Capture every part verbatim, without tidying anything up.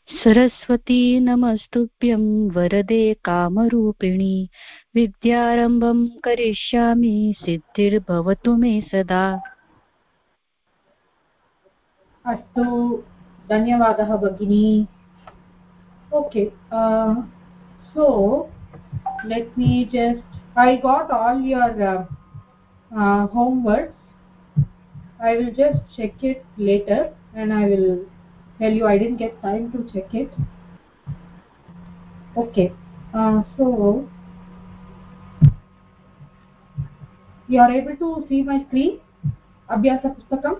सरस्वती नमस्तुभ्यं वरदे कामरूपिणी विद्यारम्भं करिष्यामि सिद्धिर्भवतु मे सदा। अस्तु, धन्यवादः भगिनी. Okay, uh, so let me just, I got all your uh, uh, homework. I will just check it later and I will tell you. I didn't get time to check it. Okay, uh, so you are able to see my screen? Abhyasa Pustakam?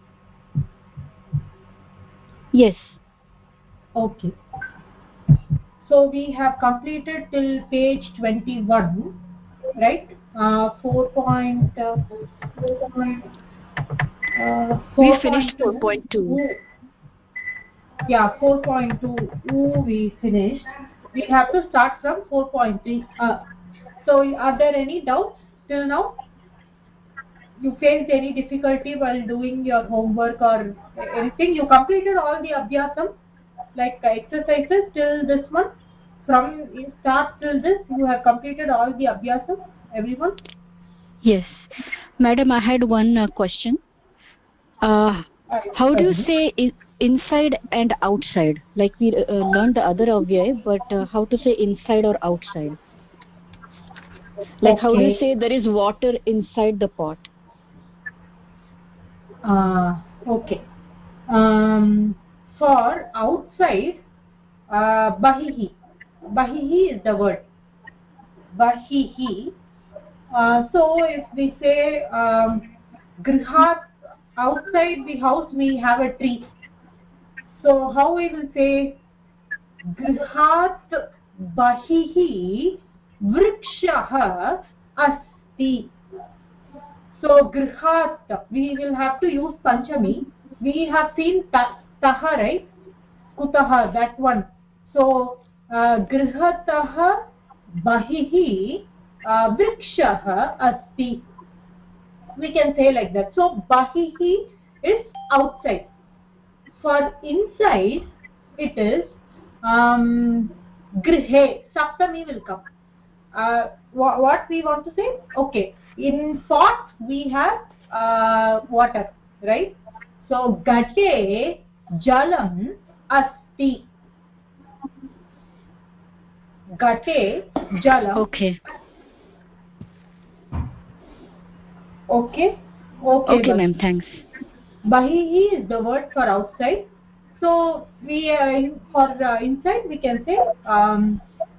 Yes. Okay. So we have completed till page twenty-one, right? Uh, four point, uh, four point, uh, We finished four four point point two. two. Yeah, four point two we finished. We have to start from four point three. Uh, so are there any doubts till now? You faced any difficulty while doing your homework or anything? You completed all the abhyasam, like exercises till this one? From start till this, you have completed all the abhyasam, everyone? Yes. Madam, I had one uh, question. Uh, how do you say I inside and outside? Like we uh, learned the other avyay, but uh, how to say inside or outside? Like Okay. how do you say there is water inside the pot? Uh, okay. Um, for outside, uh, bahihi. Bahihi is the word. Bahihi. Uh, so if we say um, grihat, outside the house we have a tree. So how we will say grihat bahihi vrikshah asti. So grihat, we will have to use panchami. We have seen ta, taha, right? Kutaha, that one. So uh, grihatah bahihi uh, vrikshah asti. We can say like that. So bahihi is outside. For inside, it is um, grihe. Saptami will come. Uh, wh what we want to say? Okay. In pot we have uh, water, right? So gate jalam asti. Gate jalam. Okay. Okay. Okay. Okay, ma'am. Thanks. Bahihi is the word for outside. So we uh, for uh, inside we can say um,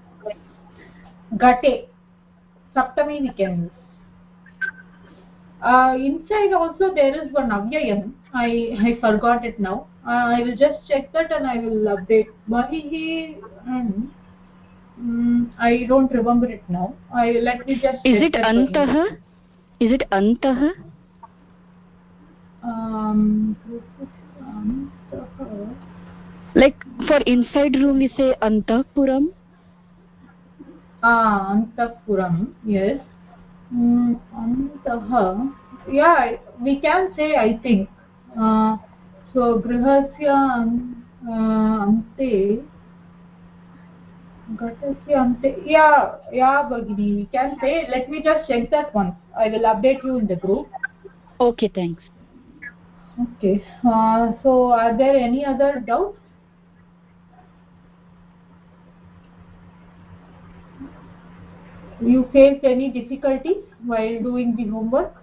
gate. Saptami we can use. Uh, inside also there is one avyayam. I I forgot it now. Uh, I will just check that and I will update. Bahihi. Um, mm, I don't remember it now. I let me just Is check it that again. antah? Is it antah? Um, um, Like for inside room we say antapuram. ah, Antapuram. Yes. Mm, Antah. Yeah, we can say, I think. Uh, so grihasya uh, ante. Ghatasya ante. Yeah, yeah, Bhagini. We can say. Let me just check that once. I will update you in the group. Okay, thanks. Okay. Uh, so, are there any other doubts? You faced any difficulties while doing the homework?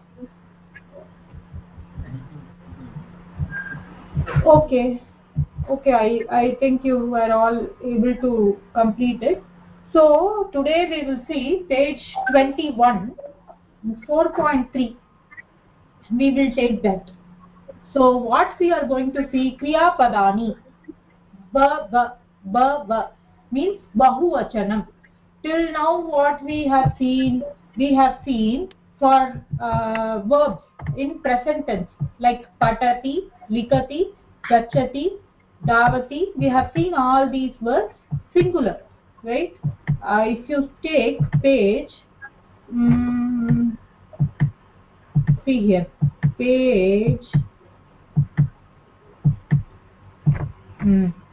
Okay. Okay, I, I think you were all able to complete it. So, today we will see page twenty-one, four point three. We will take that. So, what we are going to see, Kriya Padani. Ba, ba, ba, ba means Bahuvachanam. Till now what we have seen, we have seen for uh, verbs in present tense like patati, likati, gachati, davati. We have seen all these verbs singular, right? Uh, if you take page, um, see here, page, hmm,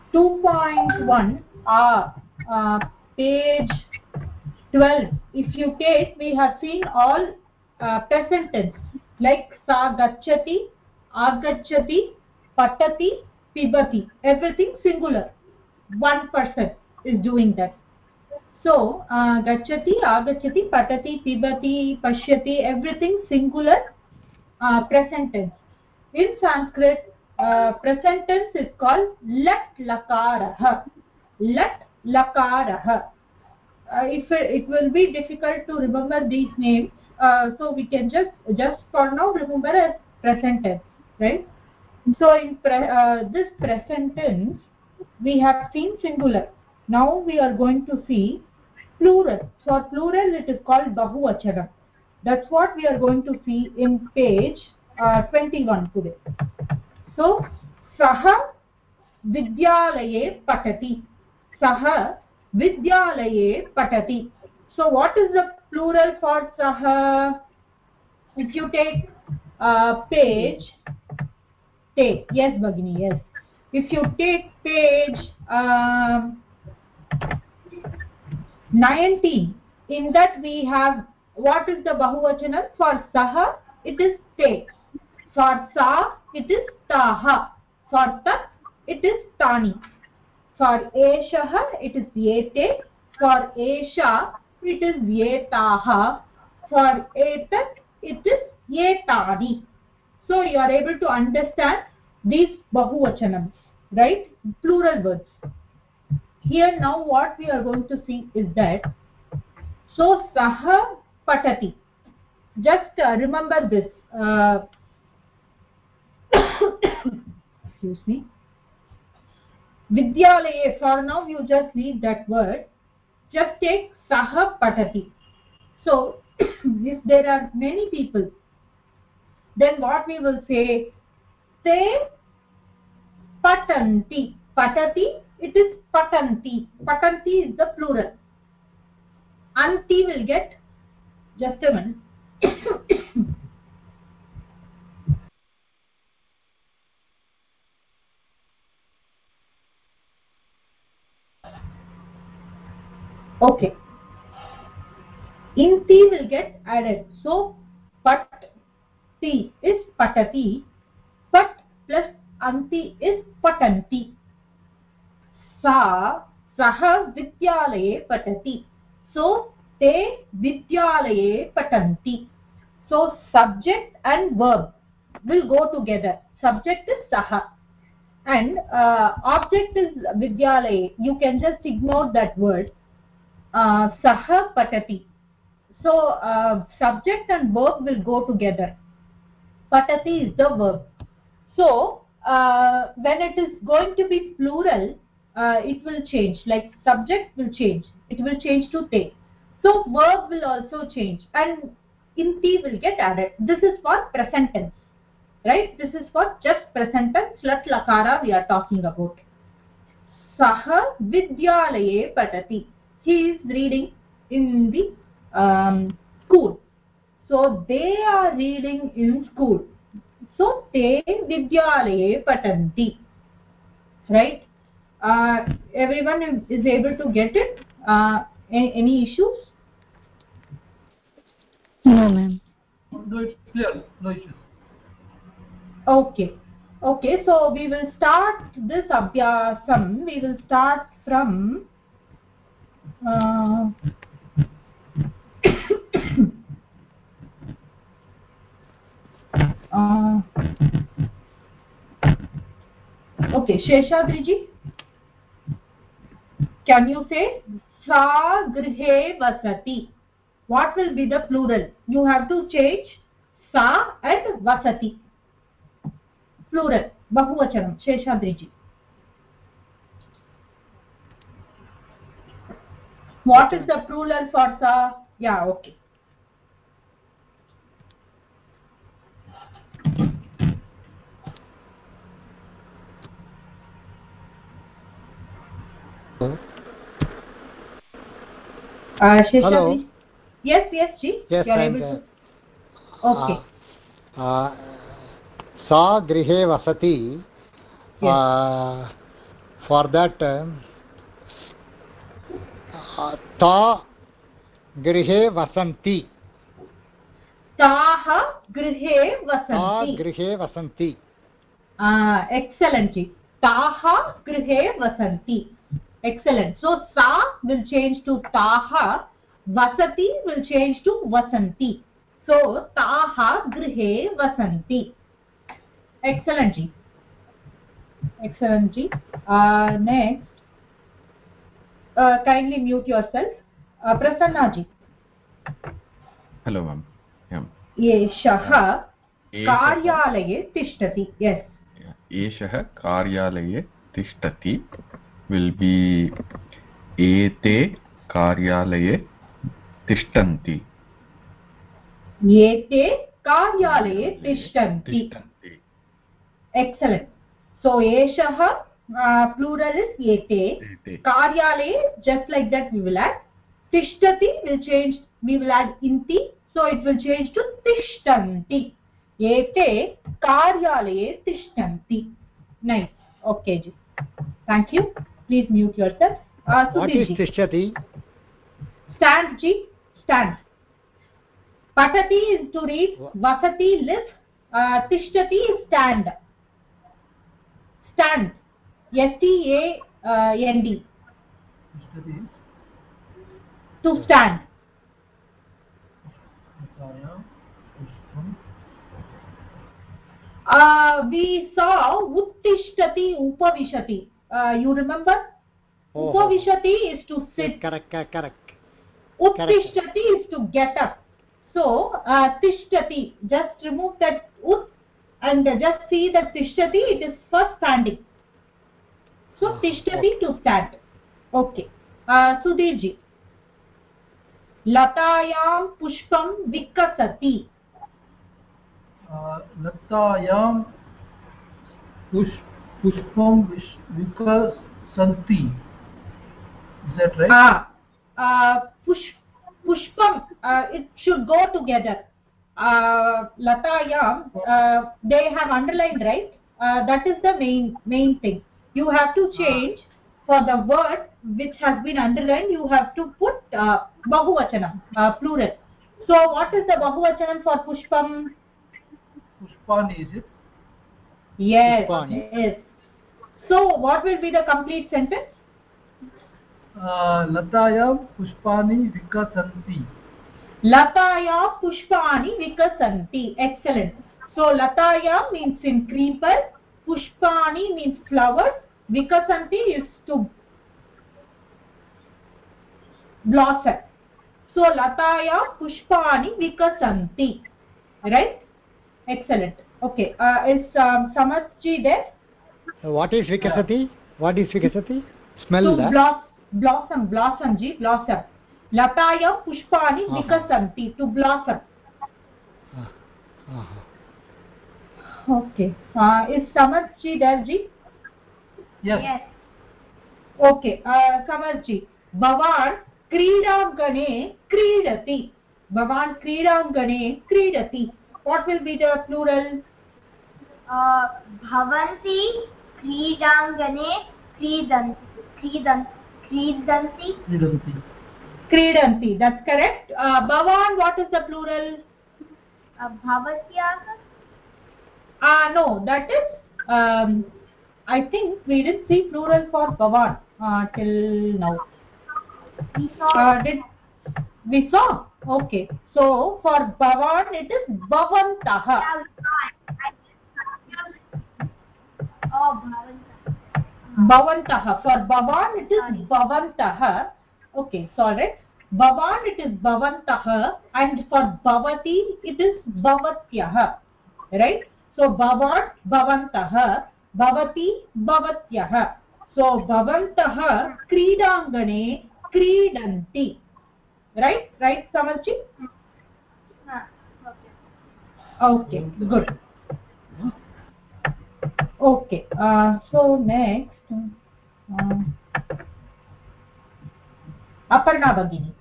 two point one, uh, uh, page twelve. If you take, we have seen all uh, present tense like sa gacchati, agacchati, patati, pibati. Everything singular. One person is doing that. So uh, gacchati, agacchati, patati, pibati, pashyati. Everything singular. Uh, present tense. In Sanskrit, uh, present tense is called lat lakarah. Lat lakarah. Uh, if it, it will be difficult to remember these names, uh, so we can just just for now remember as present tense, right? So in pre, uh, this present tense, we have seen singular. Now we are going to see plural. For plural, it is called bahuvachanam. That's what we are going to see in page uh, twenty-one today. So saha vidyalaye patati. Saha vidyalaye patati. So what is the plural for saha? If you take uh, page, take, yes Bhagini, yes. If you take page um, nineteen, in that we have, what is the bahuvachanam? For saha, it is te. For sa, it is taha. For tat, it is tani. For eshaha, it is yete. For esha, it is yetaha. For etat, it is yetani. So you are able to understand these bahuvachanams, right? Plural words. Here now what we are going to see is that, so saha patati. Just uh, remember this. Uh, excuse me. Vidyalaye, for now you just read that word. Just take saha patati. So if there are many people, then what we will say, te patanti. Patati, it is patanti. Patanti is the plural. Anti will get, just a minute. Okay. Inti will get added. So pat ti is patati. Pat plus anti is patanti. Sa saha vidyalaye patati. So te vidyalaye patanti. So subject and verb will go together. Subject is saha and uh, object is vidyalaye. You can just ignore that word. Uh, saha patati. So uh, subject and verb will go together. Patati is the verb. So uh, when it is going to be plural, uh, it will change. Like subject will change. It will change to te. So verb will also change and inti will get added. This is for present tense, right? This is for just present tense. Lat lakara we are talking about. Saha vidyalaye patati. He is reading in the um, school. So they are reading in school. So te vidyalaye patanti. Right? Uh, everyone is able to get it? Uh, any, any issues? No, ma'am. No, it's clear. No issues. Okay. Okay, so we will start this abhyasam. We will start from uh, uh, okay, Sheshadriji, can you say sa grihe vasati? What will be the plural? You have to change sa and vasati. Plural, bahuvachanam. Sheshadriji. What is the plural for sa? Yeah, okay. Uh, Sheshadriji. Yes, yes, Ji. Yes, you are I'm able there. to. Okay. Uh, uh, सा गृहे वसति. Yes. uh, for that uh, ta grihe vasanti. Taha grihe vasanti. Ta grihe vasanti. Ah, excellent. Taha grihe vasanti. Excellent. So sa will change to taha, vasati will change to vasanti. So taha grihe vasanti. Excellent ji. Excellent ji. Uh, next, uh, kindly mute yourself. Uh, Prasanna ji. Hello ma'am. Yeah. एषः कार्यालये तिष्ठति. Yes. एषः कार्यालये तिष्ठति will be एते कार्यालये तिष्ठन्ति. एते कार्यालये तिष्ठन्ति. Excellent. So एषः uh, plural is एते. Karyalaye, just like that we will add. Tishtati will change, we will add inti, so it will change to tishtanti. Ete karyalaye tishtanti. Nice. Okay ji. Thank you. Please mute yourself. Uh, What is tishtati? Stand ji. Stand. Patati is to read. Vasati live. Uh, tishtati is stand. Stand. S T A N D. To stand. Uh, we saw uttishtati upavishati. Uh, you remember? Oh, upavishati is to sit. Yes, correct, correct, correct. Uttishtati is to get up. So uh, tishtati, just remove that ut and just see that tishtati, it is for standing. So tishtati okay. To stand. Okay. Uh, Sudhir ji. Latayam pushpam vikasati. Uh, Latayam push, pushpam vikasanti. Is that right? Ah, uh, push, pushpam. Uh, it should go together. Uh, Latayam. Uh, they have underlined, right? Uh, that is the main main thing. You have to change for the word which has been underlined. You have to put uh, bahuvachanam, uh, plural. So, what is the bahuvachanam for pushpam? Pushpani, is it? Yes. Pushpani. Yes. So, what will be the complete sentence? Uh, Latayam pushpani vikasanti. Lataya pushpani vikasanti. Excellent. So Lataya means in creeper, pushpani means flowers, vikasanti is to blossom. So Lataya pushpani vikasanti. Right? Excellent. Okay. Uh, is um, Samarthji there? What is vikasati? What is vikasati? Smell. To blos blossom, blossom ji, blossom. Lataya pushpani uh-huh. vikasanti, to blossom. Uh-huh. Okay. Uh, is Samarthji there ji? Yes. Yes. Okay. Uh, Samarthji. Bhavan kridangane kridati. Bhavan kridangane kridati. What will be the plural? Uh, Bhavanti kridangane kridanti. Kridanti. Kridanti. Kridanti. Kridanti. That's correct. Uh, Bhavan, what is the plural? Uh, Bhavatyah. Ah, uh, no, that is, um, I think we didn't see plural for Bhavan uh, till now. We saw. Uh, did we saw? Okay. So for Bhavan it is Bhavantaha. Oh, Bhavantaha. Bhavantaha. For Bhavan it is Bhavantaha. Okay, sorry. Bhavan it is Bhavantaha, and for Bhavati it is Bhavatyaha. Right? So Bhavan Bhavantaha, Bhavati Bhavatyaha. So Bhavantaha kridangane kridanti. Right? Right, Samarchi? Uh, okay. Okay, good. Okay. Uh, so next, uh, Aparna Bhagini.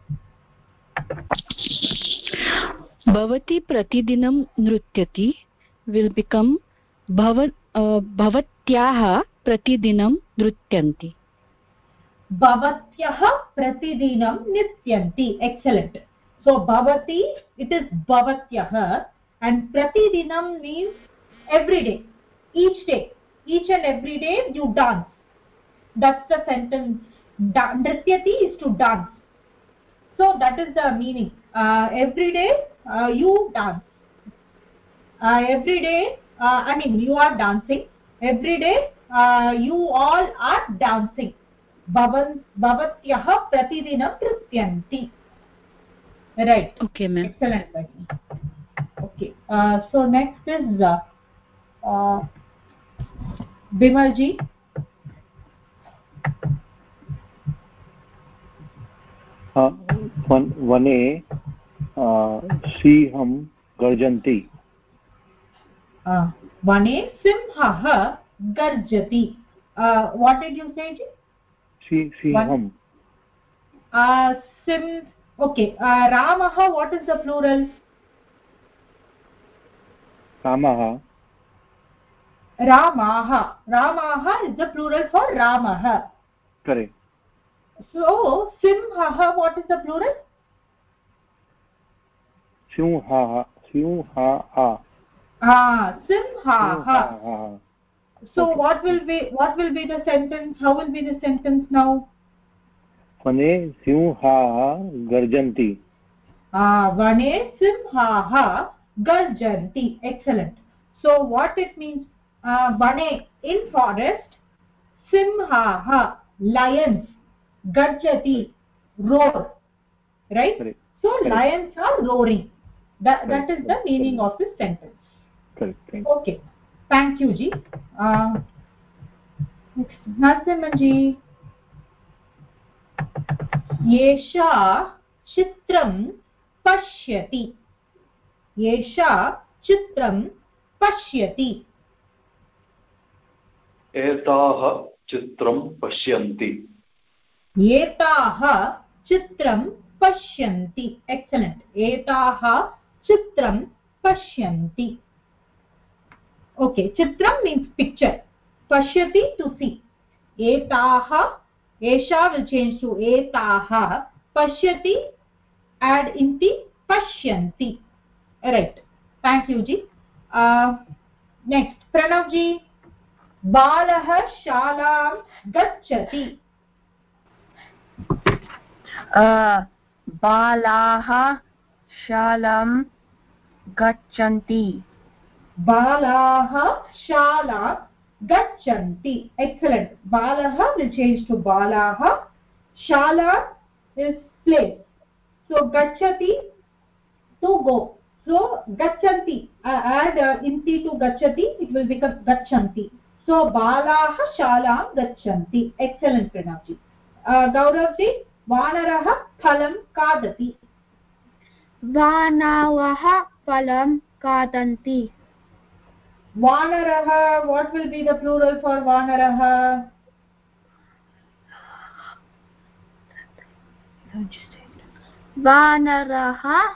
Bhavati pratidinam nrutyati will become bhavat uh, bhavatyaha pratidinam nrityanti. Bhavatyah pratidinam nrityanti. Excellent. So bhavati, it is bhavatyah, and pratidinam means every day, each day, each and every day you dance. That's the sentence. Da- Nrityati is to dance. So that is the meaning. Uh, every day uh, you dance. Uh, every day, uh, I mean, you are dancing. Every day uh, you all are dancing. Bhavan Bhavatyah pratidinam nrityanti. Right. Okay, ma'am. Excellent, Bhagini. Okay. Uh, so next is uh, uh, Bimalji. uh, वन, वने uh, सिंहं गर्जन्ति. Uh, Vane simhah garjati. Uh, what did you say, Ji? Si, सिंहं. Uh, sim. Okay. Uh, Ramaha. What is the plural? रामः. Ramaha. Ramaha is the plural for Ramaha. Correct. So simhah. What is the plural? सिंहः. सिंहः. Ah, simhaha. सिंहः. So Okay. what will be what will be the sentence? How will be the sentence now? वने सिंहाः गर्जन्ति. Ah, Vane simhaha garjanti. Excellent. So what it means? Uh, Vane, in forest, simhaha, lions, garjati, roar. Right? Correct. So Correct. lions are roaring. That, that Correct. is the meaning of this sentence. Correct. Thank you. Okay. Thank you, Ji. Uh, next, Narasimhan Ji. Yesha chitram pashyati. Yesha chitram pashyati. एताः चित्रं पश्यन्ति. Etaah chitram pashyanti. Excellent. Etaah chitram pashyanti. Okay, chitram means picture. Pashyati, to see. Etaah, esha will change to etaah. Pashyati, add inti, pashyanti. Right. Thank you, Ji. Uh, next, Pranav Ji. Balah shalam gacchati. बालाः शालां गच्छन्ति. Balah shala gachanti. Excellent. Balah will change to balah. Shala is place. So gachati, to go. So gachanti, uh, add uh, inti to gachati, it will become gachanti. So balah shalam gachanti. Excellent, Pranavji. Uh, Gauravji, vanarah phalam kadati. वानरः फलं खादन्ति. Vanarah, what will be the plural for vanarah? वानरः.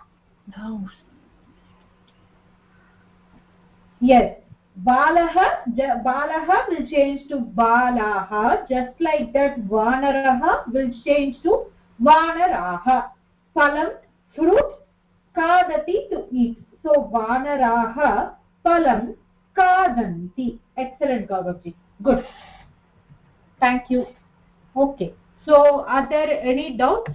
Yes. Balah, Balah will change to Balaha, just like that Vanaraha will change to Vanaraha. Phalam, fruit, Kadati, to eat. So Vanaraha, Phalam, Kadanti. Excellent, Gauravji. Good. Thank you. Okay. So are there any doubts?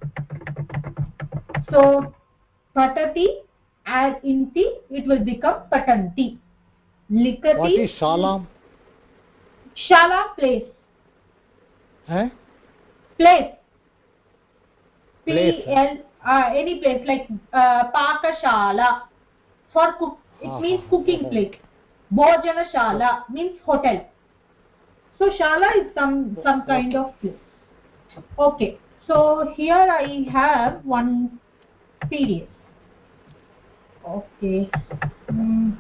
So Patati, add inti, it will become Patanti. Likati. What is shalam? Shala, place. Eh? Place. Place. P L, uh, any place like uh, Pakashala. For cook, it Ah, means ah, cooking ah, place. Bhojana Shala means hotel. So Shala is some some kind of place. Okay. So here I have one P D F. Okay. Mm.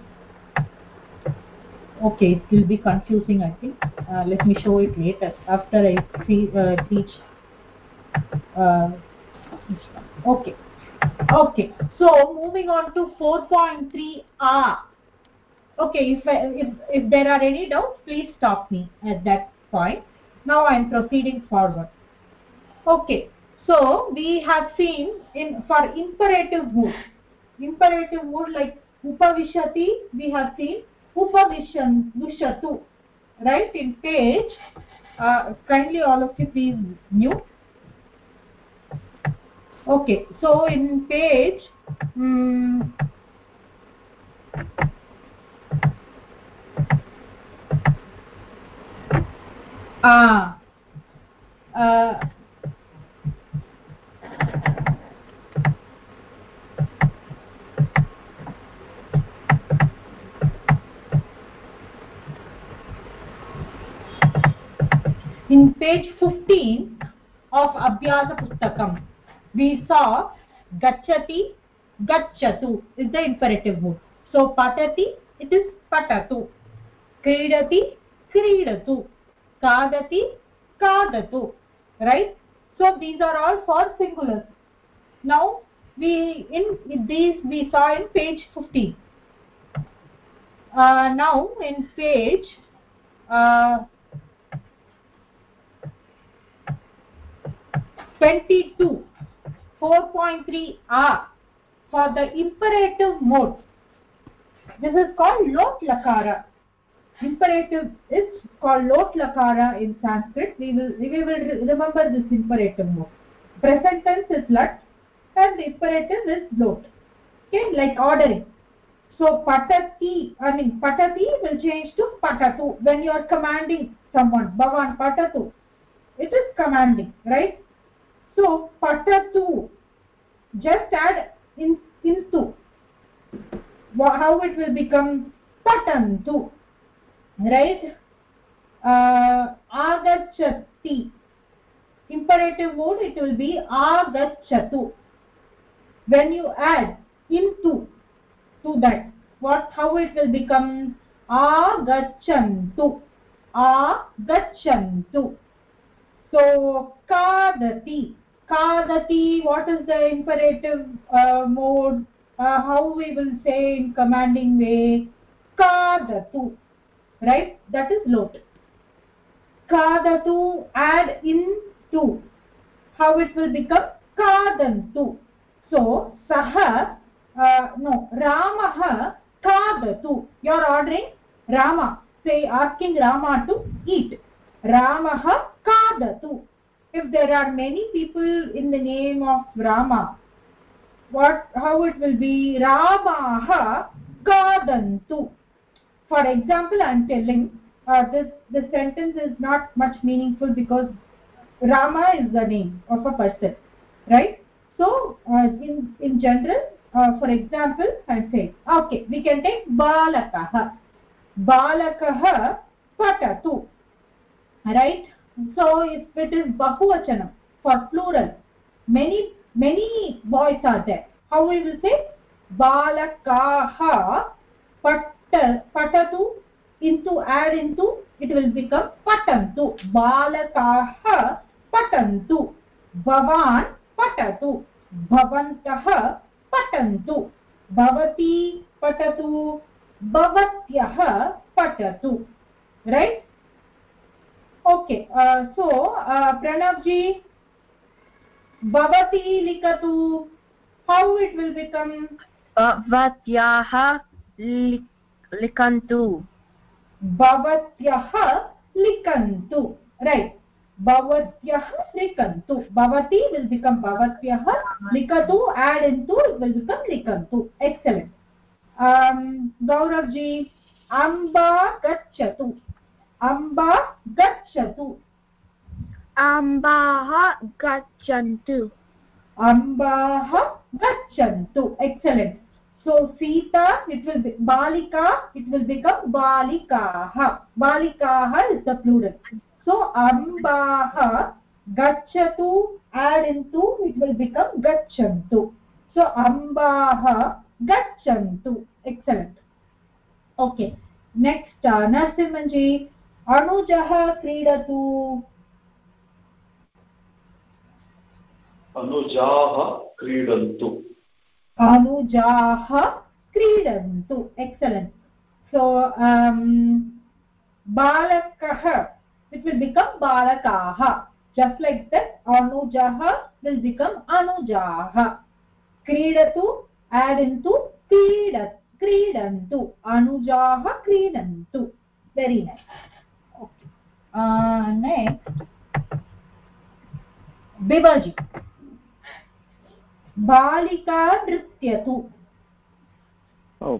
Okay, it will be confusing, I think. Uh, let me show it later after I see, uh, teach. Uh, okay. Okay. So moving on to four point three R. Okay, if, I, if if there are any doubts, please stop me at that point. Now I am proceeding forward. Okay, so we have seen in for imperative mood, imperative mood like upavishati, we have seen upavishan vishatu, right? In page, uh, kindly all of you please mute. Okay, so in page um, ah uh, in page fifteen of Abhyasa Pustakam, we saw Gachati, Gachatu is the imperative mood. So Patati, it is Patatu. Kridati, Kridatu. Kadati, Kadatu. Right? So these are all for singulars. Now, we in these we saw in page fifteen. Uh, now, in page uh, twenty-two, four point three R for the imperative mode. This is called Lot Lakara. Imperative is called Lot Lakara in Sanskrit. We will, we will remember this imperative mode. Present tense is Lat and the imperative is Lot. Okay, like ordering. So Patati, I mean Patati will change to Patatu when you are commanding someone. Bhavan Patatu. It is commanding, right? So Patatu, just add in into. How it will become Patantu, right? Uh, Agachati. Imperative mode, it will be Agachatu. When you add into to that, what? How it will become Agachantu. Agachantu. So Kadati. Kadati, what is the imperative uh, mode? Uh, how we will say in commanding way? Kadatu. Right? That is Lot. Kadatu, add in to. How it will become? Kadantu. So, Saha, uh, no, Ramaha Kadatu. You are ordering Rama. Say, asking Rama to eat. Ramaha Kadatu. If there are many people in the name of Rama, what? How it will be? Ramaha Kadantu. For example, I am telling uh, this. The sentence is not much meaningful because Rama is the name of a person, right? So, uh, in in general, uh, for example, I am saying, okay, we can take Balakaha. Balakaha Patatu. Right? So if it is Bahuvachanam for plural, many many boys are there. How we will say? Balakaha pat, patatu, into add into, it will become patantu. Balakaha patantu. Bhavan patatu. Bhavantaha patantu. Bhavati patatu. Bhavatyaha patatu. Right? Okay, uh, so uh, Pranavji, Bhavati likatu, how it will become? Bhavatyaha likantu. Bhavatyaha likantu, right? Bhavatyaha likantu. Bhavati will become Bhavatyaha, likatu, add into, it will become likantu. Excellent. Um, Gauravji, Amba gacchatu. Amba gacchatu. Ambaha gachantu. Ambaha gachantu. Excellent. So Sita, it will be Balika, it will become Balikaha. Balikaha is the plural. So Ambaha gachatu, add into, it will become gachantu. So Ambaha gachantu. Excellent. Okay. Next, uh, Narasimhanji, Anujaha kridatu. Anujaha kridantu. Anujaha kridantu. Excellent. So, um, Balakaha, it will become balakaha. Just like that, anujaha will become anujaha. Kridatu, add into kridat, kridantu. Anujaha kridantu. Very nice. Okay. Uh, next, Bibalji. Balika nrityatu. Oh,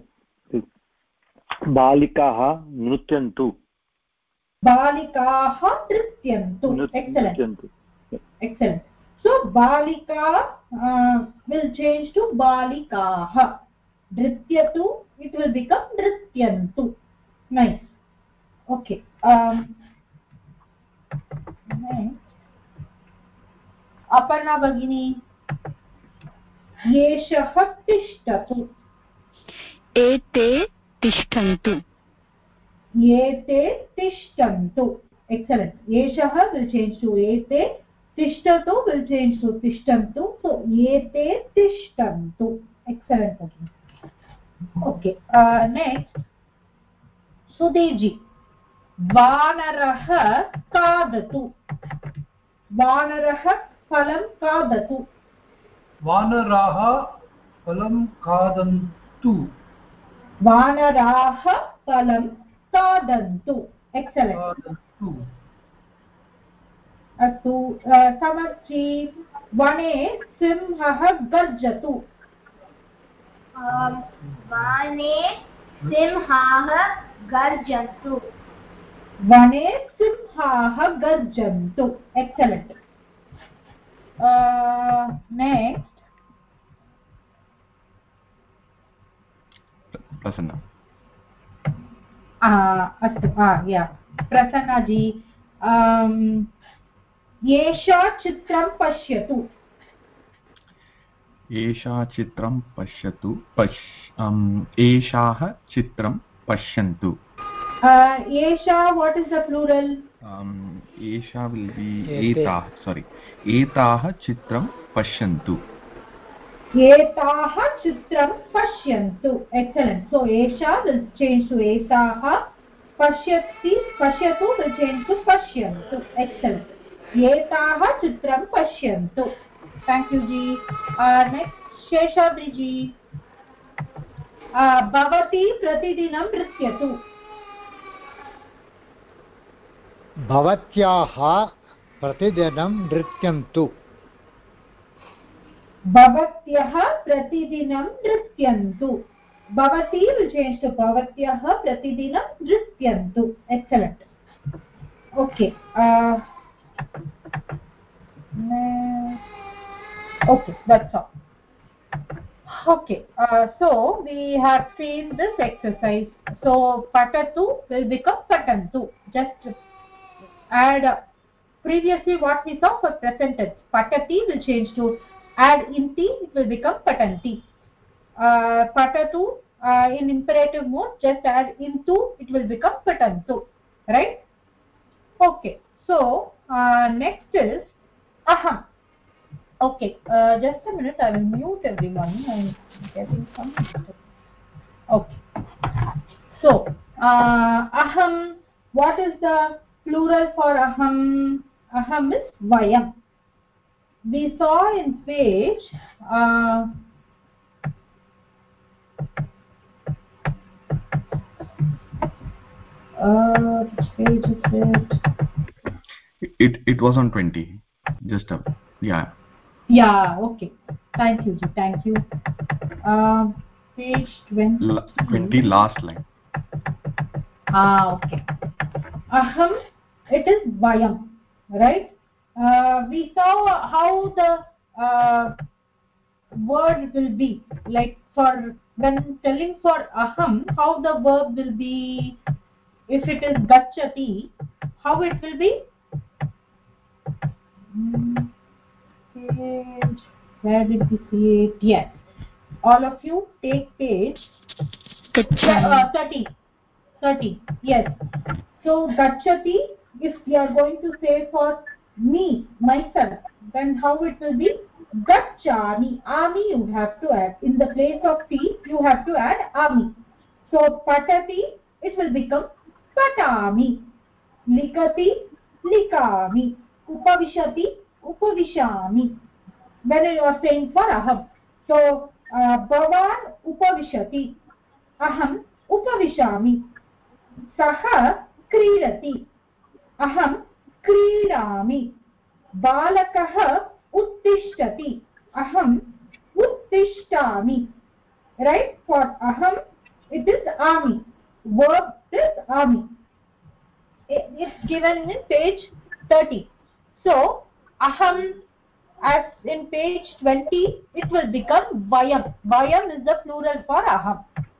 balikaah nrityantu. Balikaah nrityantu. Excellent. Nrityantu. Excellent. So balika uh, will change to balikaah. Nrityatu, it will become nrityantu. Nice. Okay. Um, next. Aparna Bhagini. Yeshah tishtatu. Ete tishtantu. Ete tishtantu. Excellent. Yeshah will change to ete. Tishtatu will change to tishtantu. So ete tishtantu. Excellent. Okay. Uh, next, Sudhiji. Vanarah kadatu. Vanarah phalam kadatu. वानराः फलं खादन्तु Vanaraha phalam kadantu. Excellent. खादन्तु Astu uh, Samarchi. Vane simhah garjatu. um, Vane simhah garjantu. Vane simhah garjantu. Excellent. Uh, next, Prasanna. uh, astu, ah, yeah, Prasanna ji. Um, Yesha chitram pashyatu. एषा चित्रं पश्यतु पश् अम्, एषाः चित्रं पश्यन्तु. Uh, Yesha, what is the plural? um, एषा will be एते. एताः sorry एताः चित्रं पश्यन्तु. Etaha chitram pashyantu. Excellent. So Esha will change to Etaha. Pashyati, Pashyatu will change to Pashyantu. Excellent. Etaha chitram pashyantu. Thank you, ji. Uh, next, Sheshadri ji. Uh, Bhavati pratidinam nrityatu. भवत्याः प्रतिदिनं नृत्यन्तु. Bhavatyah pratidinam nrityantu. Bhavati will change to Bhavatyah pratidinam nrityantu. Excellent. Okay. Uh, okay, that's all. Okay. Uh, so we have seen this exercise. So patatu will become patantu. Just add. Uh, previously, what we saw for present tense, patati will change to add inti. It will become patanti. Uh, patatu uh, in imperative mode, just add into. It will become patantu. Right? Okay. So uh, next is aham. Okay. Uh, just a minute. I will mute everyone. I'm getting some. Okay. So uh, aham. What is the plural for aham? Aham is vayam. We saw in page. Uh, uh, which page is it? it it was on twenty. Just a yeah. Yeah. Okay. Thank you, ji. Thank you. Uh, page twenty. La, twenty last line. Ah, okay. Aham, it is vayam, right? Uh, we saw how the uh, word will be, like for when telling for aham, how the verb will be. If it is gacchati, how it will be? Hmm, page, where did we see it? Yes. All of you take page uh, thirty. thirty. Yes. So gacchati, if we are going to say for me, myself, then how it will be? Gacchami. Ami you have to add. In the place of ti, you have to add ami. So patati, it will become patami. Likati, likami. Upavishati, upavishami. When you are saying for aham. So, uh, bhavan upavishati. Aham upavishami. Saha kridati. Aham kridami. Balakah uttishtati. Aham uttishtami. Right? For aham, it is ami. Verb is ami. It's given in page thirty. So, aham, as in page twenty, it will become vayam. Vayam is the plural for aham.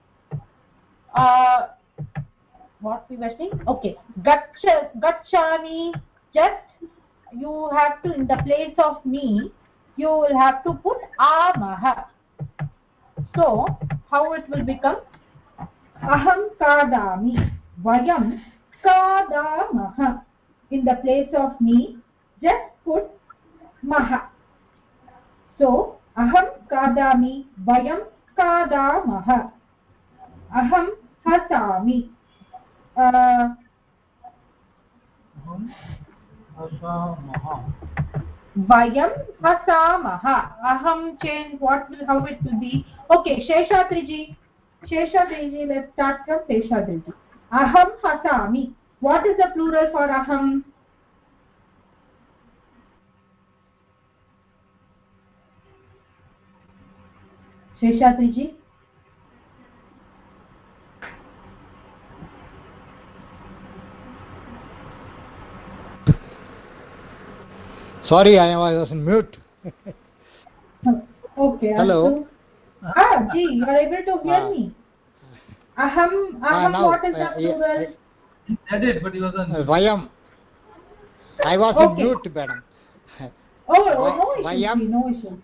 Uh, what we were saying? Okay. Gacha, gachami. Just you have to, in the place of me, you will have to put amaha. So, how it will become? Aham kadami. Vayam kadamaha. In the place of me, just put maha. So, aham kadami. Vayam kadamaha. Aham hasami. Uh, Asamaha. Vayam hasamaha. Aham change. What will? How it will be? Okay, Sheshatriji. Sheshatriji. Let's start from Sheshatriji. Aham hasami. What is the plural for aham? Sheshatriji. Sorry, I was on mute. Okay. Hello. So, ah, gee, you are able to hear Ah. me. Aham. Aham. now, What is the uh, yeah, plural? He said it, but he was on. Uh, Vayam. I was Okay. in mute, madam. Oh, Va- no issues. Vayam. Ji, no issues.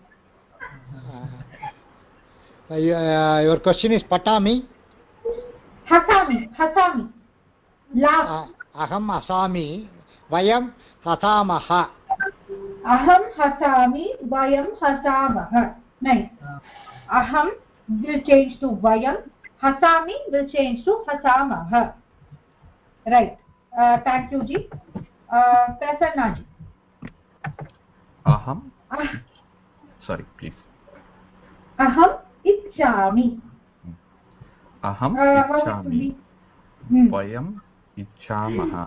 Uh, you- uh, your question is patami. Hasami. Hasami. Last. Uh, aham asami. Vayam hasamaha. Aham hasami, vayam hasamaha. Nice. Aham will change to vayam. Hasami will change to hasamaha. Right. Uh, thank you, ji. Uh, Prasanna ji. Aham. Ah, Sorry, please. aham ichchami. Aham Uh, how it will ichchami. be? Hmm. Vayam ichchamaha.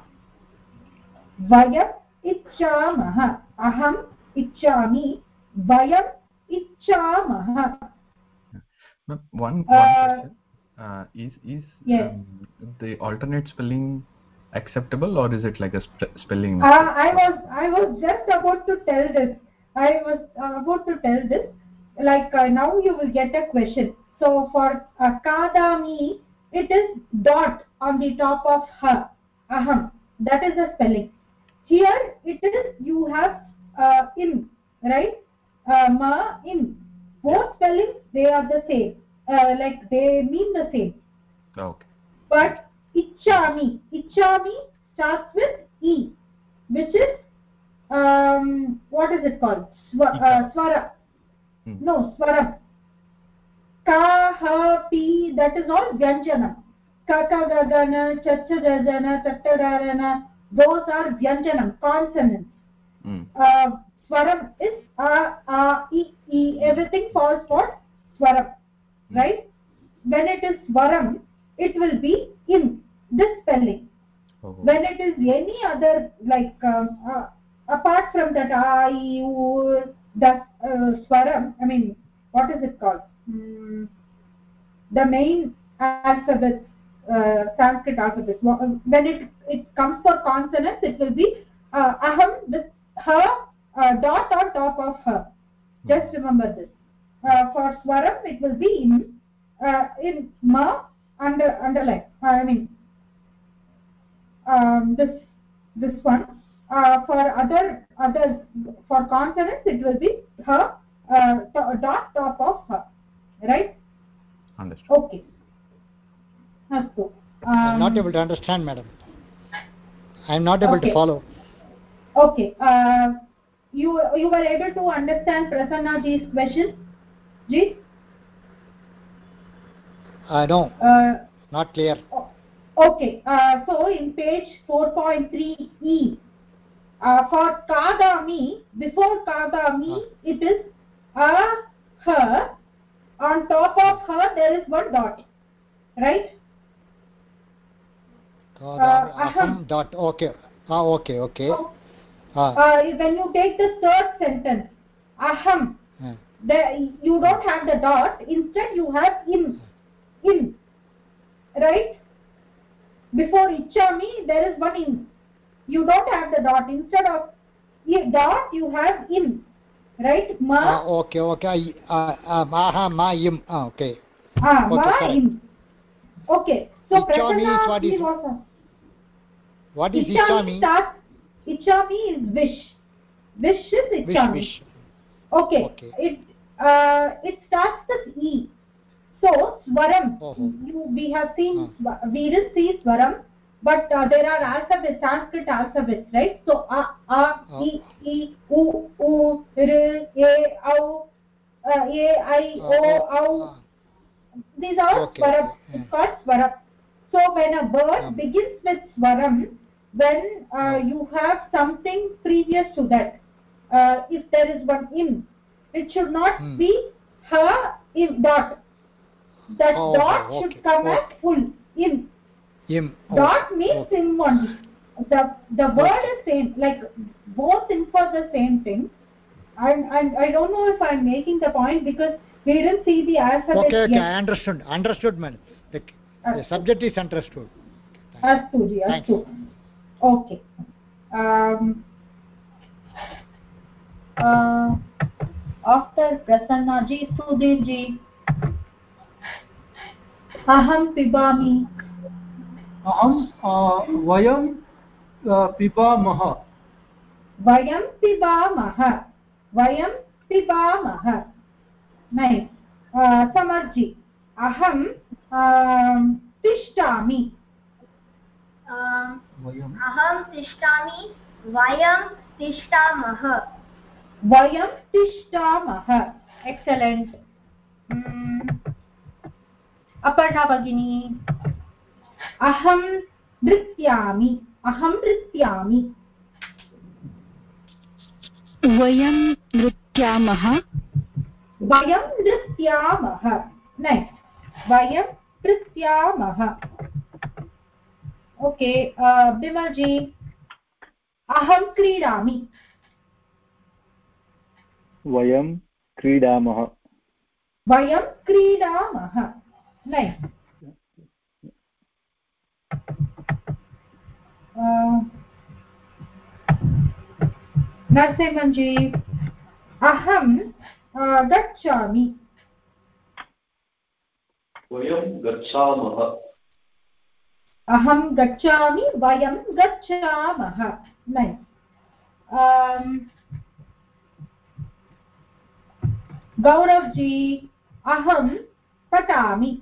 Vayam ichchamaha. Aham ichchami. Vayam ichchamaha. Ma'am, One one Uh, question. Uh, is is Yes. um, the alternate spelling acceptable, or is it like a sp spelling Uh, mistake? I was I was just about to tell this. I was uh, about to tell this. Like uh, now you will get a question. So for uh, kadami, it is dot on the top of ha. Aham. That is the spelling. Here it is you have uh, im, right? Uh, ma im. Both spellings they are the same. Uh, like they mean the same. Okay. But ichchami, ichchami starts with e, which is um, what is it called? Swa, uh, swara. Hmm. No, swara. Ka, ha, pi. That is all vyanjanam. Ka, ka, ga, ga, na, cha, cha, ja, ja, na, ta, ta, ra, ra, na. Those are vyanjanam, consonants. Hmm. Uh, swaram is a, a, e, e. Everything falls for swaram, Hmm. right? When it is swaram, it will be in this spelling. Oh. When it is any other, like uh, uh, apart from that a, I, U, the uh, swaram, I mean, what is it called? Mm, the main alphabet, uh, Sanskrit alphabet. When it it comes for consonants, it will be uh, aham with her uh, dot on top of her. Just remember this. Uh, for swaram, it will be in uh, in ma under underline. I mean. Um, this this one uh, for other other for consonants it will be her uh, dot top of her, right? Understood. Okay. Astu. I'm not Um, able to understand, madam. I'm not able okay. to follow. Okay. Uh, you you were able to understand Prasanna ji's question, ji? Uh, no, Uh, not clear. okay. Uh, so in page four point three E, uh, for kadami, before kadami, Ah. it is a her. On top of her, there is one dot, right? Kadami, Uh, aham. aham dot. Okay. Ah, okay, okay. Ah. Uh, when you take the third sentence, aham, Ah. the, you don't have the dot. Instead, you have im, im, right? Before ichami, there is one im. You don't have the dot. Instead of i- dot, you have im, right? Ma, Ah, okay, okay. Ah, ah, maha, ma, im. Ah, okay. ah, Okay, ma, correct. im. Okay. So Ichami is prasanna what is- was a- What is Ichami ichami? starts. Ichami is wish. Wish is Wish, ichami. wish. Okay. Okay. It uh, it starts with e. So swaram. Oh, oh. You, we have seen. swa- We didn't see swaram, but uh, there are alphabets, Sanskrit alphabets, right? So a, a, Oh. e, e, u, u, r, e, au, uh, a, I, Ah, o, oh, au. ah. These are Okay, swaram. okay, It's yeah. called swaram. So when a word Um. begins with swaram, when uh, Oh. you have something previous to that, uh, if there is one im, it should not Hmm. be ha im dot. That Oh, dot oh, should okay, come okay. as full im. Im. Dot Okay, means okay. im only. The the word Okay. is same, like both im for the same thing. And and I don't know if I'm making the point because we didn't see the alphabet Okay, okay, yet. I understood. Understood, man. The, the Astu. subject is understood. Astu ji, Thanks. astu. Okay. Um, uh, after Prasanna ji, Sudhir ji. Aham pibami. Aham uh, vayam uh, pibamah. Vayam pibamah. Vayam pibamah. Nice. Uh, Samarji. Aham um, tishtami. Um, Vayam. aham tishtami, vayam tishtamah. Vayam tishtamah. Excellent. Hmm. Aparna Bhagini. Aham nrityami. Aham nrityami. Vayam nrityamah. Vayam nrityamah. Nice. Vayam nrityamah. Okay. Uh, Bimalji. Aham kridami. वयं क्रीडामः Vayam kridamah. Nice. Uh, Narsimhanji. Aham uh, gacchami. Vayam gachamah. Aham gacchami. Vayam gachamah. Nice. Um, Gauravji. Aham patami.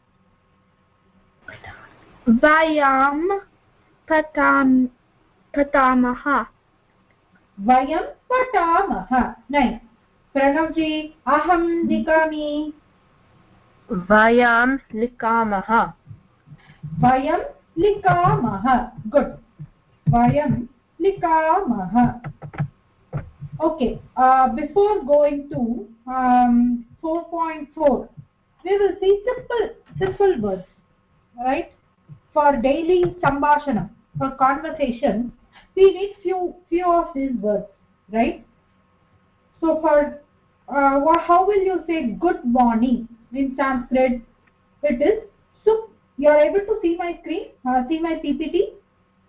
Vayam patam patamah. Vayam patamah. Nice. Pranavji. Aham likami. Vayam likamah. Vayam likamah. Good. Vayam likamah. Okay. Uh, before going to um, four point four, we will see simple, simple words, right? For daily sambhashana, for conversation, we need few, few of these words, right? So for uh, wha- how will you say good morning in Sanskrit? It is sup. You are able to see my screen, uh, see my P P T.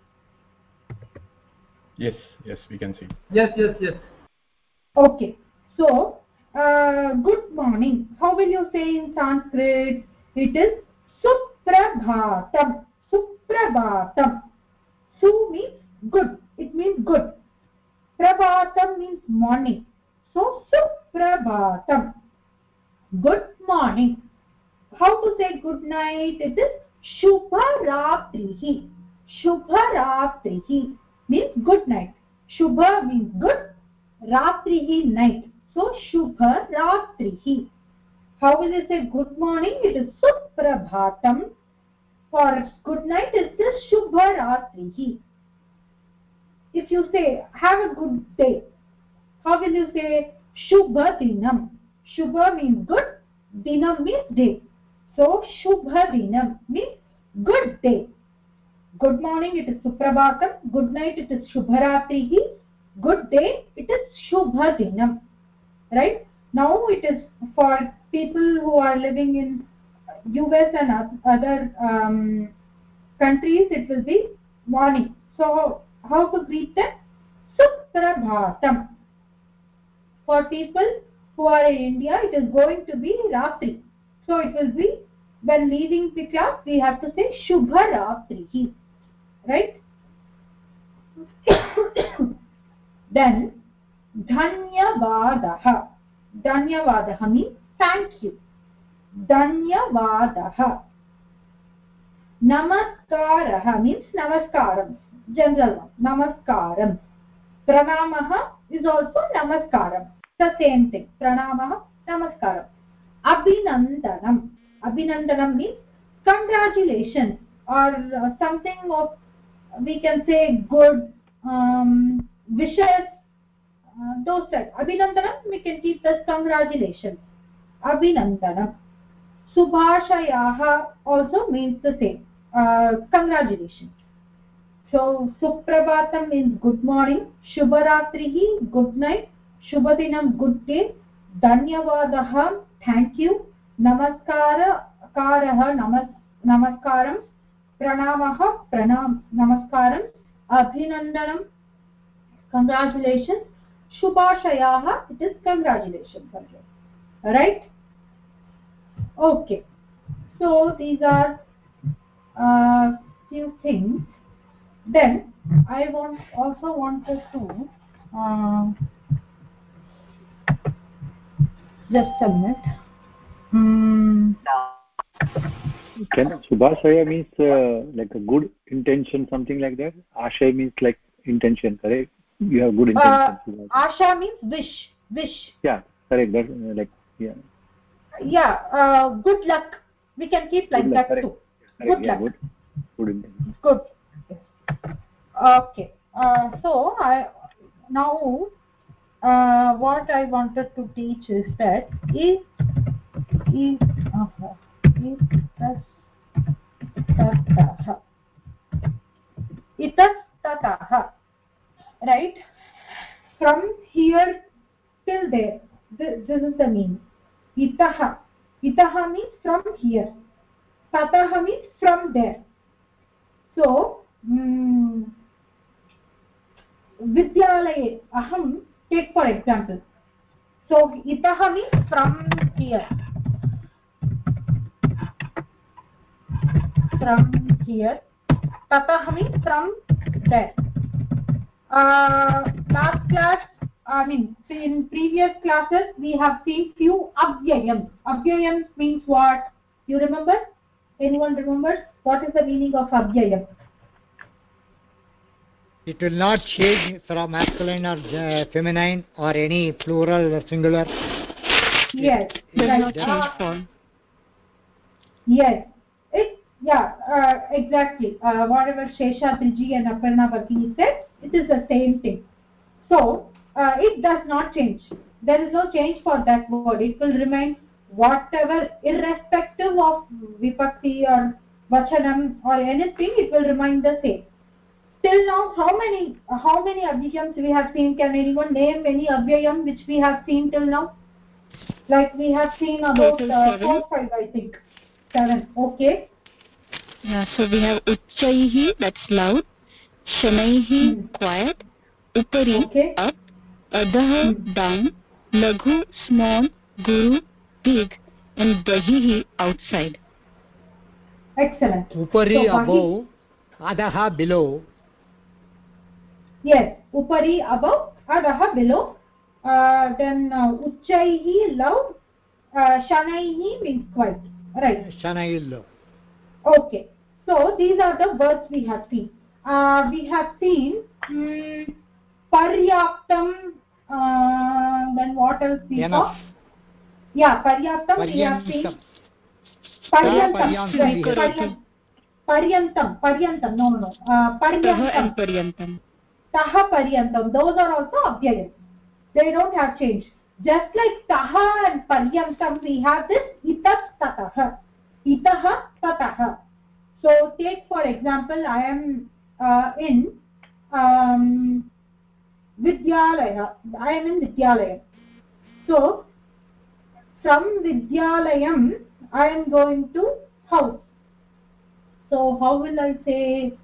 Yes, yes, we can see. Yes, yes, yes. Okay. So uh, good morning. How will you say in Sanskrit? It is suprabhatam. Suprabhatam. Su means good. It means good. Prabhatam means morning. So suprabhatam. Good morning. How to say good night? It is shubharatrihi. Shubharatrihi means good night. Shubha means good. Ratrihi night. So shubharatrihi. How will you say good morning? It is suprabhatam. For good night it is shubharatrihi. if you say have a good day, how will you say Shubha Dinam? Shubha means good, Dinam means day. So Shubha Dinam means good day. Good morning, it is Suprabhatam. Good night, it is Shubharatrihi. Good day, it is Shubha Dinam. Right? Now it is for people who are living in U S and other um, countries, it will be morning. So how to greet them? Suprabhatam. For people who are in India, it is going to be Ratri. So it will be, when leaving the class, we have to say Shubharatrihi. Right? Then Dhanyavadaha. Dhanyavadaha means thank you. Dhanyavadaha. Namaskaraha means namaskaram. General one. Namaskaram. Pranamaha is also namaskaram. The same thing. Pranamaha, namaskaram. Abhinandanam. Abhinandanam means congratulations, or uh, something of, we can say, good um, wishes, uh, those types. Abhinandanam, we can keep this congratulations. Abhinandanam. Subhashayaha also means the same. Uh, congratulations. So Suprabhatam means good morning, Shubharatrihi good night, Shubhadinam good day, Dhanyavadaha thank you, Namaskara karaha namas, namaskaram, Pranamaha pranam namaskaram, Abhinandanam congratulations, Shubhashayaha it is congratulations. Right? Okay. So these are uh, few things. Then I want also wanted to uh, just a minute. Mm. Can Subhashaya means uh, like a good intention, something like that? Ashay means like intention, correct? You have good intention. Uh, Asha means wish, wish. Yeah, correct. That uh, like yeah. Yeah, uh, good luck. We can keep like Good that luck, too. Correct, Good yeah, luck. Good. Good intention. Good. Okay. Uh, so I now uh, what I wanted to teach is that is is uh, is tatah itas tatah, right? From here till there, this, this is the meaning. Itaha. Itaha means from here. Tataha means from there. So, mm, Vidyalaye, aham, take for example. So, itaha means from here. From here. Tataha means from there. Uh, last class, I mean, in previous classes, we have seen few avyayams. Avyayams means what? You remember? Anyone remembers? What is the meaning of avyayam? It will not change from masculine or uh, feminine or any plural or singular. Yes. It does right. not change uh, form. Yes. It, yeah, uh, exactly. Uh, whatever Sheshatriji and Aparna Bhakini said, it is the same thing. So, uh, it does not change. There is no change for that word. It will remain whatever, irrespective of Vipakti or Vachanam or anything, it will remain the same. Till now, how many how many avyayams we have seen? Can anyone name any avyayam which we have seen till now? Like we have seen about uh, four, five, I think. Seven. Okay. Yeah, so we have Uchchaihi, that's loud, Shanaihi, Hmm. quiet, Upari, okay. up, Adaha, hmm. down, Laghu, small, Guru, big, and Bahihi, outside. Excellent. Upari, so, above, Adaha, below. Yes, Upari, above, Adaha, below. Uh, then uh, Uchchaihi, loud, uh, Shanaihi means quiet. Right. Shanaihi, low. Okay. So, these are the words we have seen. Uh, we have seen um, Paryaptam, uh, then what else we Enough. saw? Yeah, Paryaptam Paryantam. we have seen. Paryantam, Paryantam, right. yes. Paryantam, Paryantam, Paryantam, no, no, no. Uh, Paryantam. and Paryantam. taha paryantam, those are also avyayam. They don't have change. Just like taha and paryantam, we have this itas tataha. Itaha tataha. So take for example, I am uh, in um, Vidyalaya. I am in Vidyalaya. So from Vidyalayam, I am going to house. So how will I say?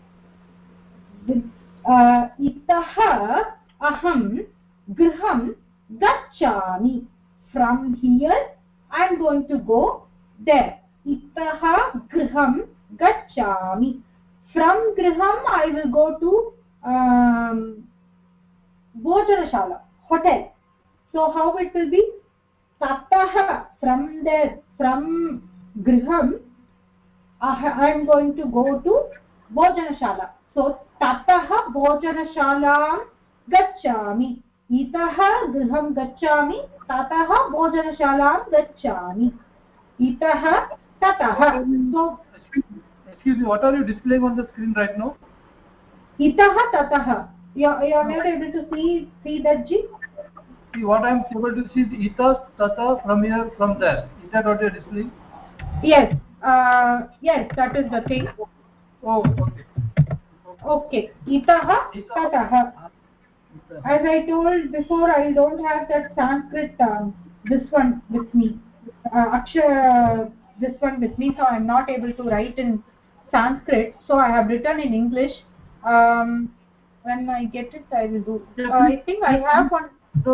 Uh, itaha aham griham gacchami. From here, I am going to go there. Itaha griham gacchami. From griham, I will go to um, Bhojanashala, hotel. So how it will be? Tataha, from there, from griham, I am going to go to Bhojanashala. So tataha Bhojanashalam gacchami. Itaha griham gacchami. Tataha Bhojanashalam gacchami. Itaha tataha. So excuse me, what are you displaying on the screen right now? Itaha tataha. You are, you are not able to see see that G? See, what I am able to see is itas, tata, from here, from there. Is that what you are displaying? Yes. Uh, yes, that is the thing. Oh, okay. Okay. Itaha tataha. As I told before, I don't have that Sanskrit, um, this one with me. Uh, Akshara, this one with me, so I am not able to write in Sanskrit. So I have written in English. Um, when I get it, I will do. Uh, I think I have one.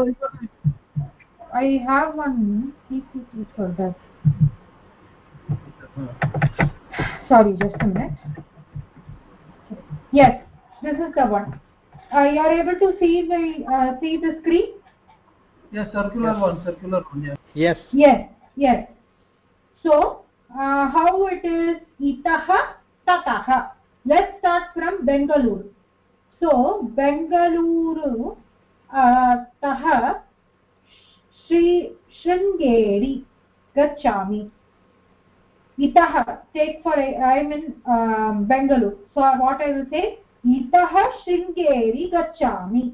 I have one P P T for that. Sorry, just a minute. Yes, this is the one. Uh, you are able to see the uh, see the screen? Yes, circular yes. one, circular one. Yeah. Yes. Yes, yes. So uh, how it is? Itaha tataha. Let's start from Bengaluru. So Bengaluru uh, taha Shri Sringeri gacchami. Itaha, take for a, I am in um, Bengaluru. So what I will say? Itaha Sringeri gacchami.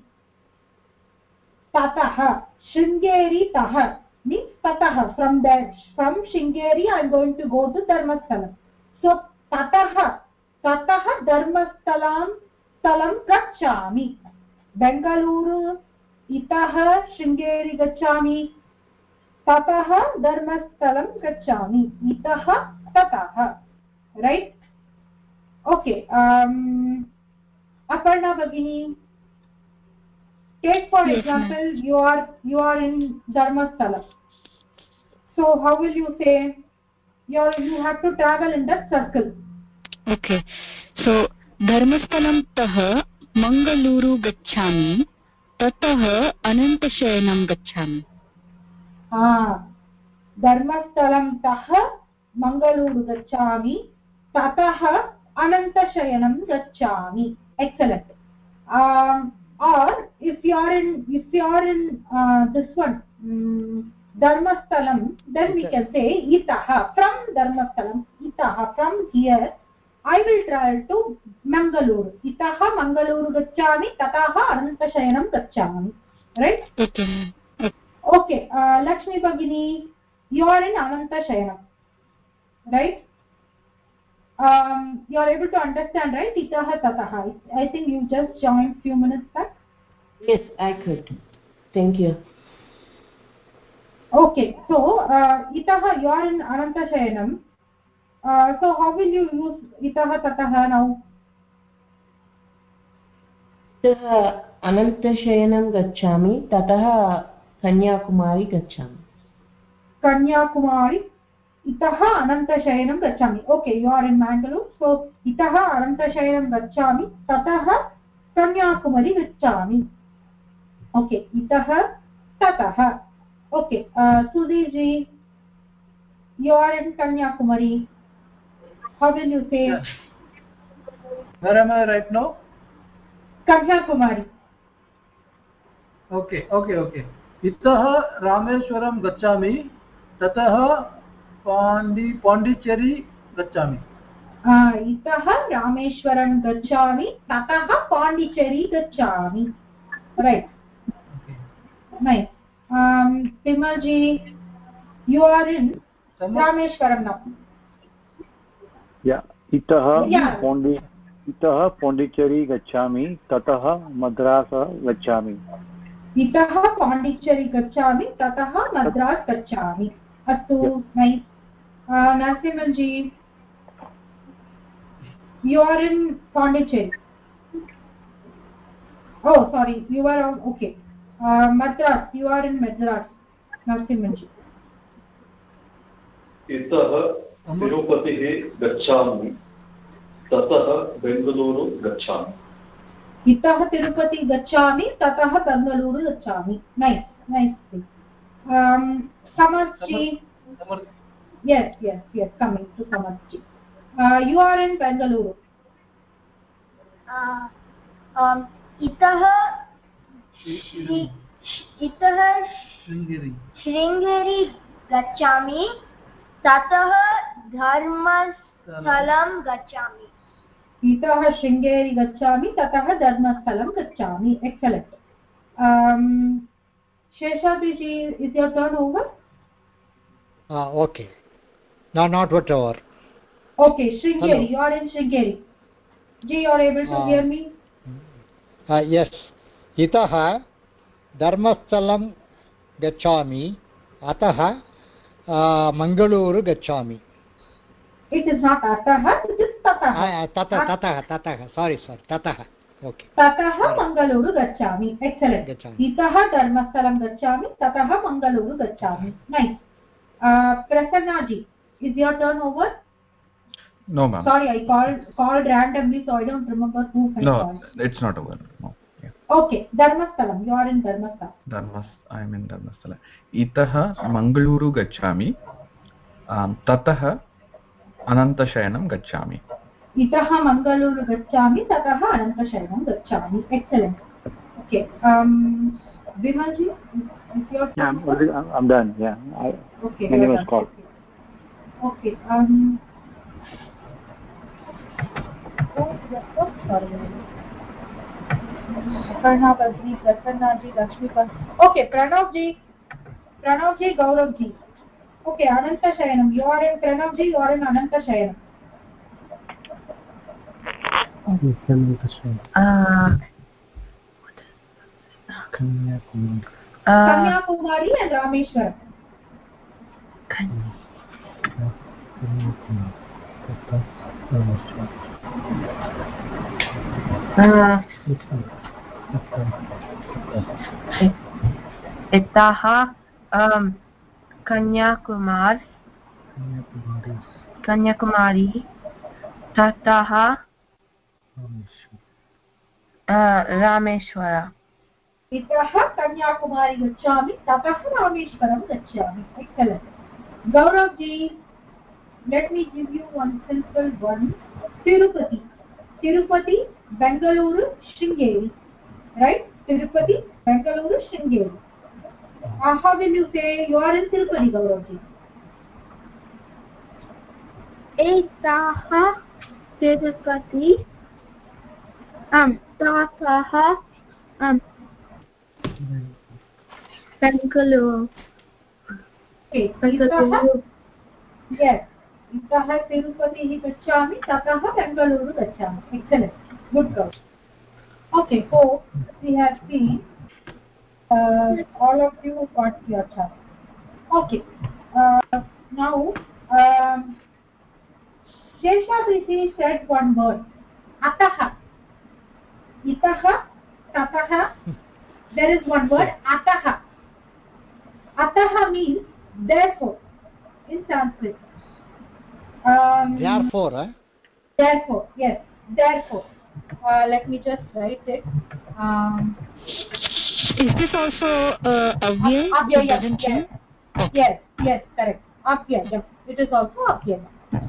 Tataha. Sringeri taha means tataha. From there, from Sringeri I am going to go to Dharmasthalam. So tataha. Tataha Dharmasthalam Stalam gacchami. Bengaluru Itaha Sringeri gacchami. Tataha Dharmasthalam gacchami. Itaha tataha. Right? Okay. Um, Aparna Bhagini, take for yes, example, you are you are in Dharmasthala. So how will you say? You are, you have to travel in that circle. Okay. So Dharmasthalam tah Mangaluru gacchami. Tatah Anantashayanam gacchami. Ah. Dharmasthalam tah Mangaluru gacchami. Tatah Anantashayanam gacchami. Excellent. Um, or if you are in if you are in uh, this one um, Dharmasthalam, then we can say itaha. From Dharmasthalam, itaha, from here I will travel to Mangaluru. Itaha Mangaluru gacchami. Tataha Anantashayanam gacchami. Right? Okay. Okay. Uh, Lakshmi Bhagini, you are in Anantashayanam. Right? Um, you are able to understand, right? Itaha tataha. I think you just joined few minutes back. Yes, I could. Thank you. Okay, so uh, itaha, you are in Anantashayanam. Uh, so how will you use itaha tataha now? Itaha Anantashayanam gacchami. Tataha Kanyakumari gacchami. Kanyakumari. Itaha Anantashayanam gacchami. Okay, you are in Mangalore. So itaha Anantashayanam gacchami. Tataha Kanyakumari gacchami. Okay, itaha tataha. Okay, uh, Sudhir ji, you are in Kanyakumari. How will you say? Yes. Where am I right now? Kanyakumari. Okay, okay, okay. Itaha Rameshwaram gacchami. Tataha Pandi Pondicherry gacchami. इतः रामेश्वरं गच्छामि ततः पाण्डिचेरी गच्छामि right nice um Pimalji you are in Rameshwaram now yeah itah yeah. Pondi itah Pondicherry gacchami tatah Madras gacchami itah Pondicherry gacchami tatah Madras gacchami astu nice uh, Narasimhanji you are in Pondicherry oh sorry you are on okay uh, Madras you are in Madras Narasimhanji itah Tirupatiः गच्छामि ततः बेङ्गलूरु गच्छामि itah Tirupati gacchami tatah Bengaluru gacchami nice nice um Samarthi yes yes yes coming to Samarthi uh, you are in Bengaluru uh, um itah itah Sringeri Sringeri gacchami tatah dharmasthalam gacchami itah Sringeri gacchami tatah dharmasthalam gacchami excellent um Sheshadri ji is your turn over ah okay no not whatever okay Sringeri you are in Sringeri ji you are able to uh, hear me uh, yes itah dharmasthalam gacchami atah uh, Mangaluru gacchami it is not atah it is tatah ah tatah tatah tatah sorry sorry tatah okay tatah Mangaluru gacchami excellent itah dharmasthalam gacchami tatah Mangaluru gacchami nice uh, Prasanna ji is your turn over no ma'am sorry I called called randomly so I don't remember who I no called. it's not over no yeah. okay dharmasthalam you are in dharmasthala dharmas I am in dharmasthala itah Mangaluru gacchami um, tatah Anantashayanam gacchami itah Mangaluru gacchami tatah Anantashayanam gacchami excellent okay um Vimalji is your yeah I'm, already, I'm done yeah I, okay my name was called okay, okay. um oh, sorry Pranav ji Prasanna ji Lakshmi okay Pranav ji Pranav ji Gaurav ji okay Anantashayanam you are in Pranav ji you are in Anantashayanam uh Kanyakumari uh, Kanyakumari and Rameshwaram uh, itah um Kanyakumar Kanyakumari tatah uh, Rameshwara itah Kanyakumari gacchami tatah Rameshwaram gacchami excellent Gaurav ji let me give you one simple one Tirupati Tirupati Bengaluru Sringeri right Tirupati Bengaluru Sringeri uh, how will you say you are in Tirupati Gaurav ji itah Tirupati um tatah um Bengaluru okay Bengaluru yes itah Tirupati gacchami tatah Bengaluru gacchami excellent good girl okay so we have seen uh, all of you got your chart okay uh, now um, Sheshadri said one word atah itah tatah there is one word atah atah means therefore in Sanskrit um, therefore eh? therefore yes therefore uh, let me just write it um, is this also uh, avyay avyay it doesn't yes, change okay. yes yes correct avyay yes it is also avyay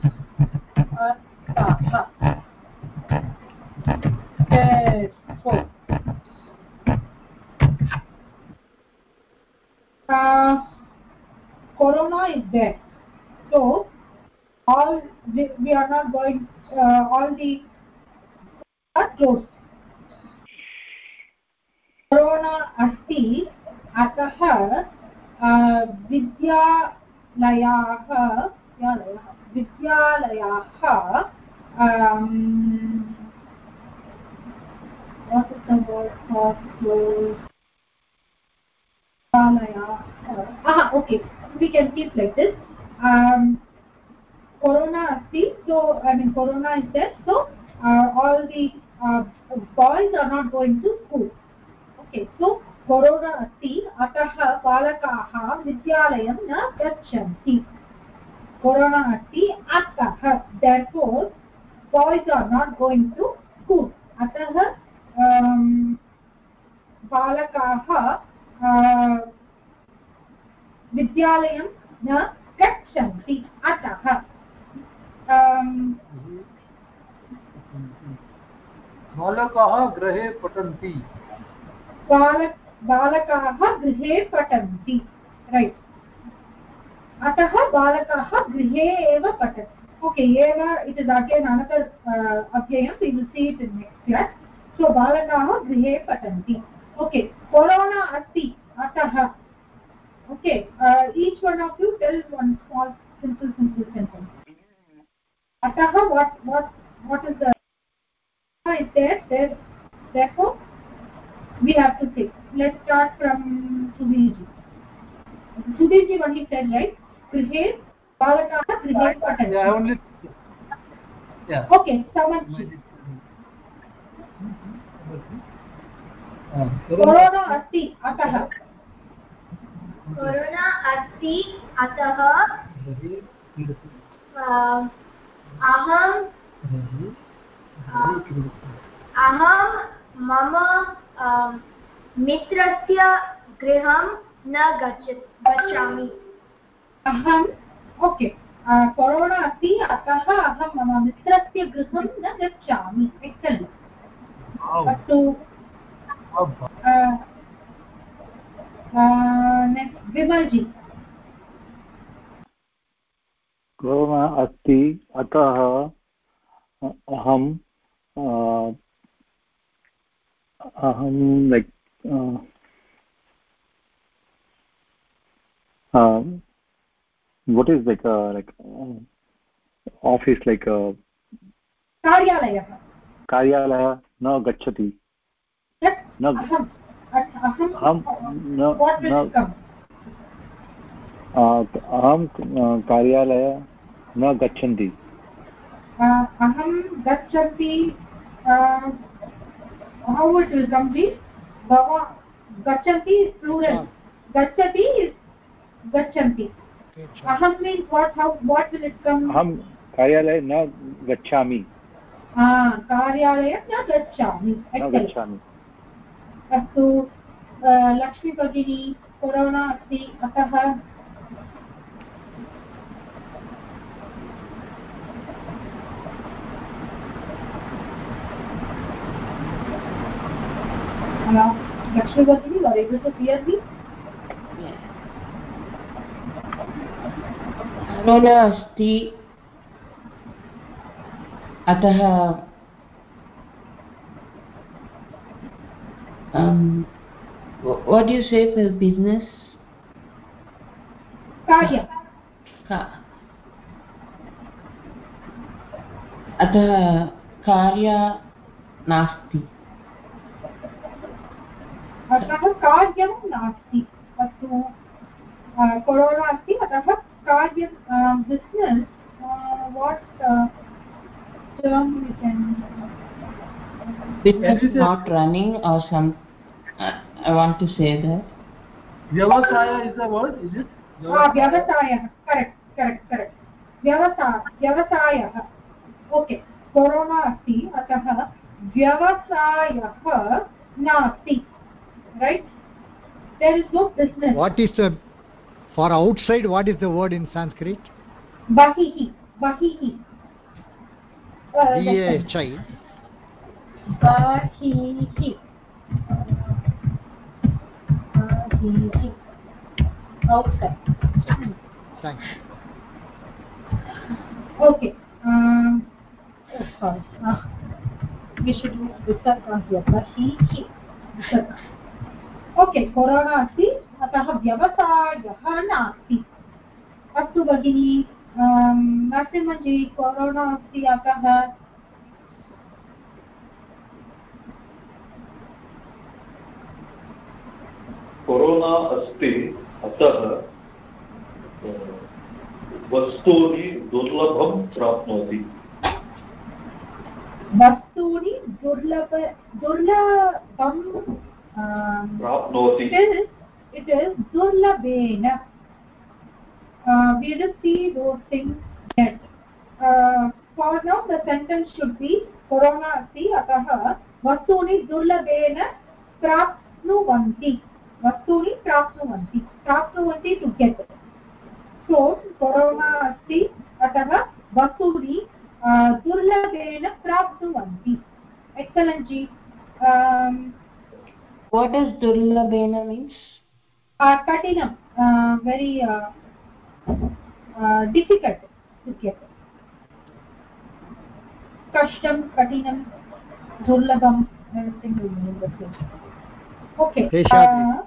atah therefore uh, corona is there so all we, we are not going uh, all the are closed. Corona अस्ति अतः विद्यालयाः विद्यालयाः what is the word for closed? Ah, okay, we can keep like this. Um, corona asti, so I mean corona is there, so uh, all the uh, boys are not going to school. Okay, so corona asti, atah balakaah vidyalayam na gachanti. Corona asti, atah, therefore boys are not going to school. Atah um, balakaah विद्यालयं न गच्छन्ति अतः बालकाः गृहे पठन्ति बालकाः गृहे पठन्ति रैट् अतः बालकाः गृहे एव पठन्ति ओके एव इट् इस् अगेन् अनदर् अध्ययनं we will see it in next class so बालकाः गृहे पठन्ति ओके कोरोना अस्ति अतः okay uh, each one of you tell one small simple simple sentence atah what what what is the is there there therefore we have to say let's start from Sudhirji Sudhirji only said right grihe balakaah grihe patanti yeah only yeah okay Samanchi corona asti atah corona अस्ति अतः अहं अहं मम मित्रस्य गृहं न गच्छामि अहम् ओके कोरोना अस्ति अतः अहं मम मित्रस्य गृहं न गच्छामि एक्सेलेण्ट् अस्तु नेक्स्ट विमल जी कोरोना अस्ति अतः अहं अहं like what is like a like uh, office like a कार्यालयः कार्यालयः न गच्छति न अहं अहं कार्यालयं न गच्छन्ति अहं गच्छन्ति how it will come be bhava gachanti is plural gachati is gachanti aham means what how what will it come aham कार्यालये न गच्छामि ha कार्यालयं न गच्छामि न गच्छामि अस्तु लक्ष्मी भगिनी कोरोना अस्ति अतः लक्ष्मी भगिनी were able to hear me corona अस्ति अतः um what do you say for business कार्य अतः कार्य नास्ति अतः कार्यं नास्ति अस्तु कोरोना अस्ति अतः कार्यं business what term we can business is not running or some uh, I want to say that vyavasaya is the word is it ah vyavasaya correct correct correct vyavasaya vyavasayah okay corona asti atah vyavasayah nasti right there is no business what is the for outside what is the word in Sanskrit bahihi bahihi b a h i bahihi bahihi outside thanks okay um sorry. Uh, we should use visarga here. Bahi, visarga. Okay, corona अस्ति अतः व्यवसायः नास्ति. अस्तु भगिनी, नरसिंहजी corona अस्ति अतः corona अस्ति अतः वस्तूनि दुर्लभं प्राप्नोति. वस्तूनि दुर्लभ दुर्लभं प्राप्नोति. It is durlabena. Uh, we will see those things yet. Uh, for now, the sentence should be corona asti atah vastuni durlabena prapnuvanti. Vastuni prapnuvanti. Prapnuvanti to get. So corona asti atah vastuni uh, durlabena prapnuvanti. Excellent ji. Um, what does durlabena means? Uh, katinam, uh, very uh, uh, difficult to get. Kashtam, katinam, durlabam, everything will mean the same. Okay. Uh,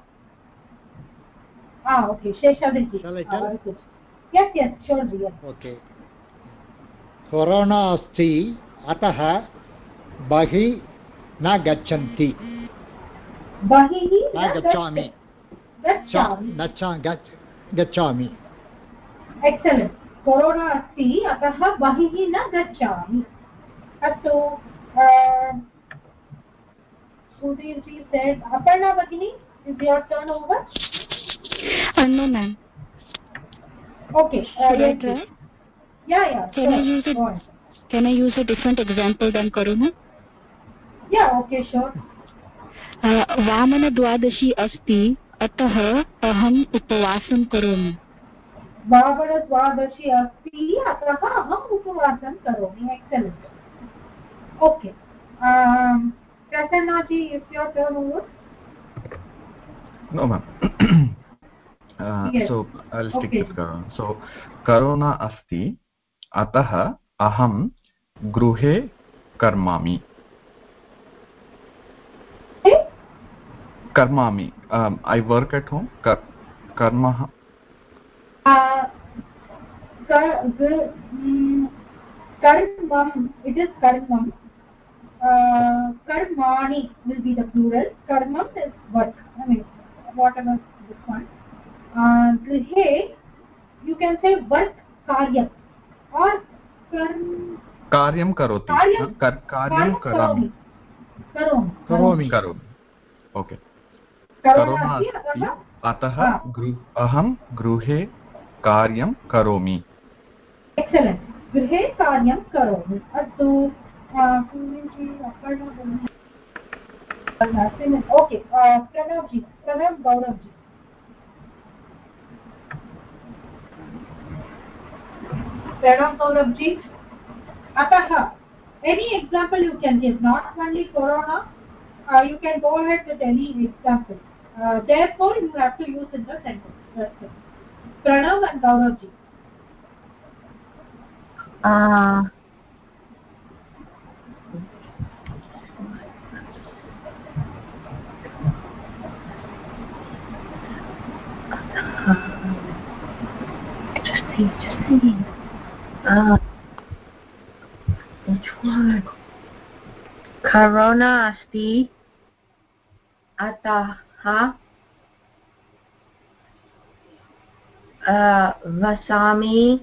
ah, okay. Sheshadri. Shall I tell? Uh, yes, yes, sure, yes. Okay. Corona asti atah bahi na gacchanti. Bahi na gacchami. Gacchami. Gacchami. Excellent. Corona asti atah bahihi na gacchami. Astu Sudhir ji said, Aparna Bhagini, is your turn over? Uh, no, ma'am. Okay. Uh, Should yes, I try? Yeah, yeah. Can sure. I use it? Can I use a different example than Corona? Yeah, okay, sure. Vaman Dwadashi अस्ति अतः अहम् उपवासं करोमि. वामन द्वादशी अस्ति अतः अहम् उपवासं करोमि. Excellent. Okay. Um, Prasanna ji, is your turn over? No, ma'am. uh, yes. So I'll stick okay. with Corona. So Corona asti atah aham gruhe karmami. Karmami. Um, I work at home. Kar karma. Uh, kar, mm, karmam. It is karmam. Uh, karmani will be the plural. Karmam is work. I mean, whatever this one. Uh, grihe, you can say work karyam or karm. Karyam karoti. Karyam, Kar karyam karami. Karomi. Karomi. Karomi. Okay. Corona asti atah gru aham gruhe karyam karomi. Excellent. Grihe karyam karomi. Astu okay. Uh, Pranav ji, Pranav Gaurav ji. Pranav Gaurav ji. Atah. Any example you can give, not only Corona. Uh, you can go ahead with any example. Uh, therefore, you have to use in the sentence. That's it. Pranav and Gaurav ji. Uh, just see, just see. Uh, which one? Corona asti atah uh, vasami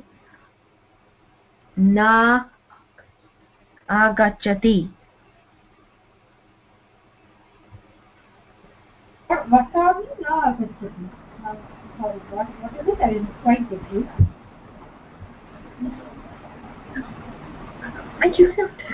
na agachati. Vasami na agachati. Sorry, what, what is it? I didn't quite get you. And you have to.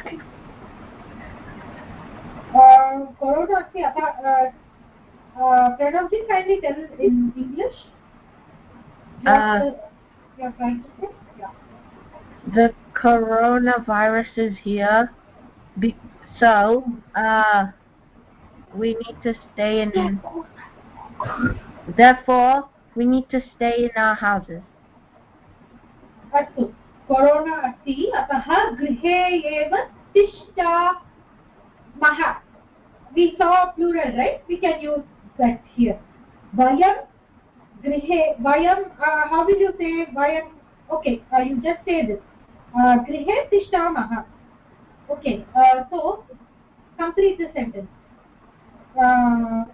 Uh, Corona asti atah. Uh, uh, Pranav ji, kindly tell in English. Uh, you are trying to say? Yeah. The coronavirus is here, be so uh, we need to stay in. Therefore, we need to stay in our houses. Astu. Corona asti atah grihe eva tishtamah. We saw plural, right? We can use that here. Vayam grihe. Vayam, uh, how will you say vayam? Okay, uh, you just say this. Uh, grihe tishtamah. Okay, uh, so complete the sentence. Uh,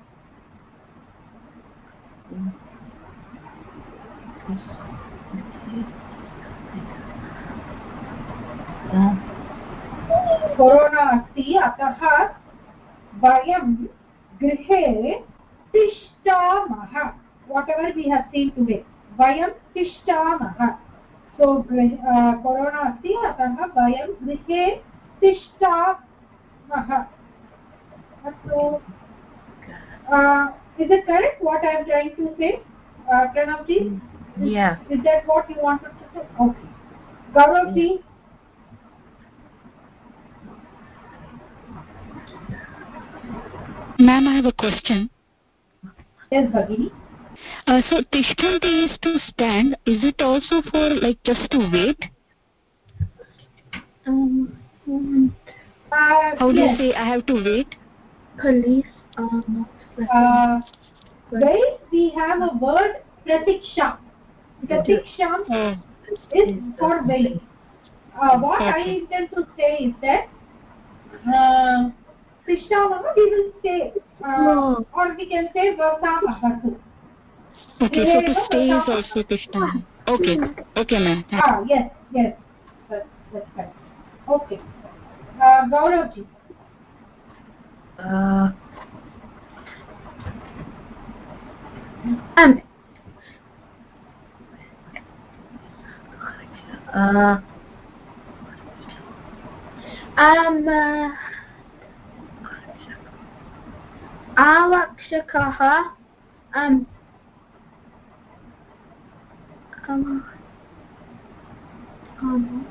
corona अस्ति अतः वयं गृहे तिष्ठामः. Whatever we have seen today, वयं तिष्ठामः. So corona अस्ति अतः वयं गृहे तिष्ठामः. So uh, is it correct what I am trying to say, uh, Pranavji? Yeah. Is that what you wanted to say? Okay. Gauravji? Ma'am, I have a question. Yes, Bhagini. Uh, so Tishtanti is to stand. Is it also for like just to wait? Um, um uh, How do yes. you say I have to wait? Police are not uh, wait, we have a word pratiksha. Pratiksha oh. is for wait. Uh, what okay. I intend to say is that uh, Tishtamaha we will say uh, no. or we can say Vasamahatu. Okay, so to stay is also Tishtamaha. Okay, okay ma'am. Ah, yes, yes. That's, that's right. Okay. Uh, Gauravji. Uh, um, uh, um, uh, Arakshakaha, um, um, um,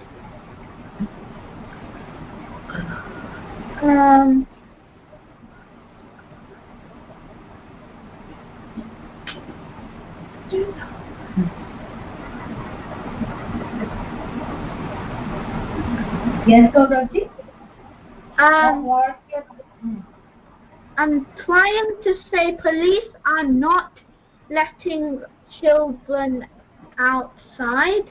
um, yes, Gauravji. Um, I'm trying to say police are not letting children outside.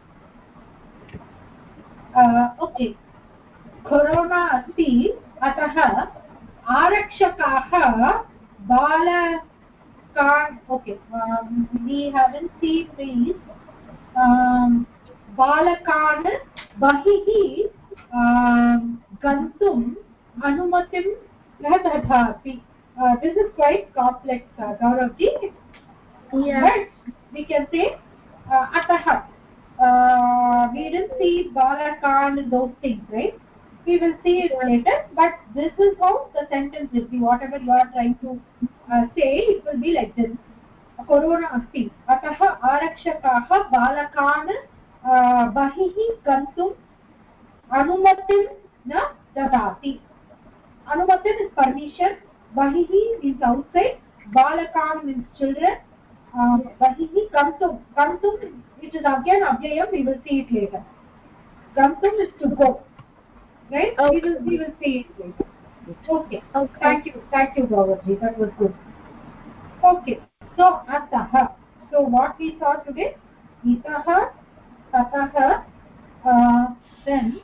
Uh, okay. Corona asti atah आरक्षकाः बालकान्. Okay, um, we haven't seen these. um, बालकान् बहिः um, गन्तुम् अनुमतिं न ददाति. Uh, this is quite complex, uh, Gauravji. Yeah. But we can say uh, atah. Uh, we didn't see balakan, those things, right? We will see it later, but this is how the sentence will be. Whatever you are trying to uh, say, it will be like this. Corona asti atah arakshakaah balakan bahihi gantum anumatin na dadati. Anumatin is permission, bahihi means outside, balakan means children, uh, bahihi gantum. Gantum, it is again avyayam, we will see it later. Gantum is to go. Right? Okay. We will we will see it later. Okay. Okay. Thank you. Thank you, Gauravji. That was good. Okay. So atah. So what we saw today? Itah, tatah, uh, then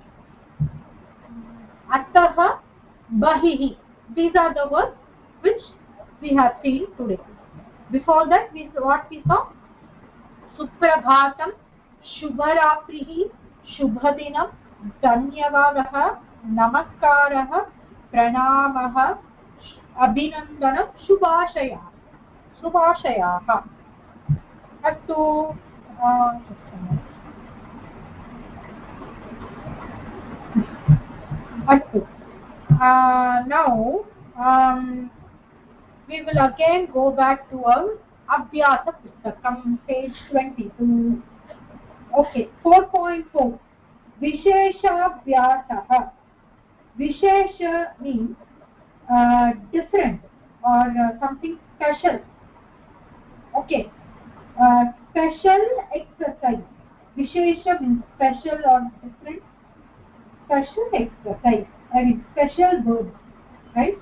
atah, bahihi. These are the words which we have seen today. Before that, we what we saw? Suprabhatam, Shubharatrihi, Shubhadinam, Dhanyavadaha, Namaskaraha, Pranamaha, Abhinandanam, Shubhashaya. Shubhashayaha. Up to uh, up to uh, now um, we will again go back to our Abhyasa Pustakam, page twenty-two. Okay, four point four. Visheshabhyasah. Vishesha means uh, different or uh, something special. Okay, uh, special exercise. Vishesha means special or different. special exercise, I mean special word, right?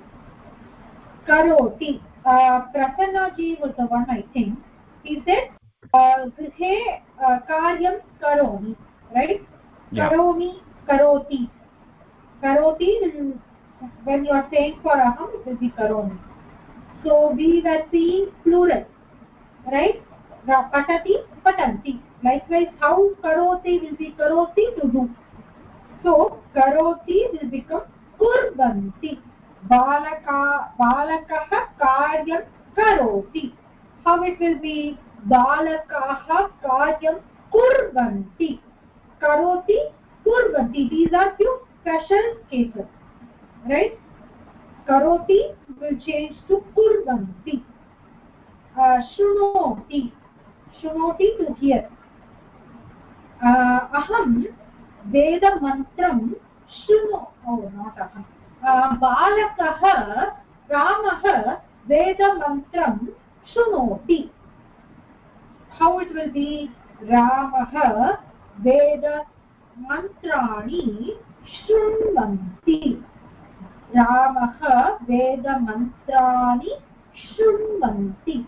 Karoti. Uh, Prasanna ji was the one, I think. He said, Grihe uh, karyam karomi, right? Yeah. Karomi, karoti. Karoti, when you are saying for aham, it will be karomi. So we were seeing plural, right? Patati, patanti. Likewise, how karoti will be karoti, to do. So karoti will become kurvanti. Balaka, balakaha karyam karoti. How it will be? Balakaha karyam kurvanti. Karoti, kurvanti. These are few special cases, right? Karoti will change to kurvanti. Uh, shunoti. Shunoti, to hear. Uh, aham Veda mantram shruno. Oh, not aham. Uh, Balakah Ramah Veda mantram shrunoti. How it will be? Ramah Veda mantrani shrunvanti. Ramah Veda mantrani shrunvanti.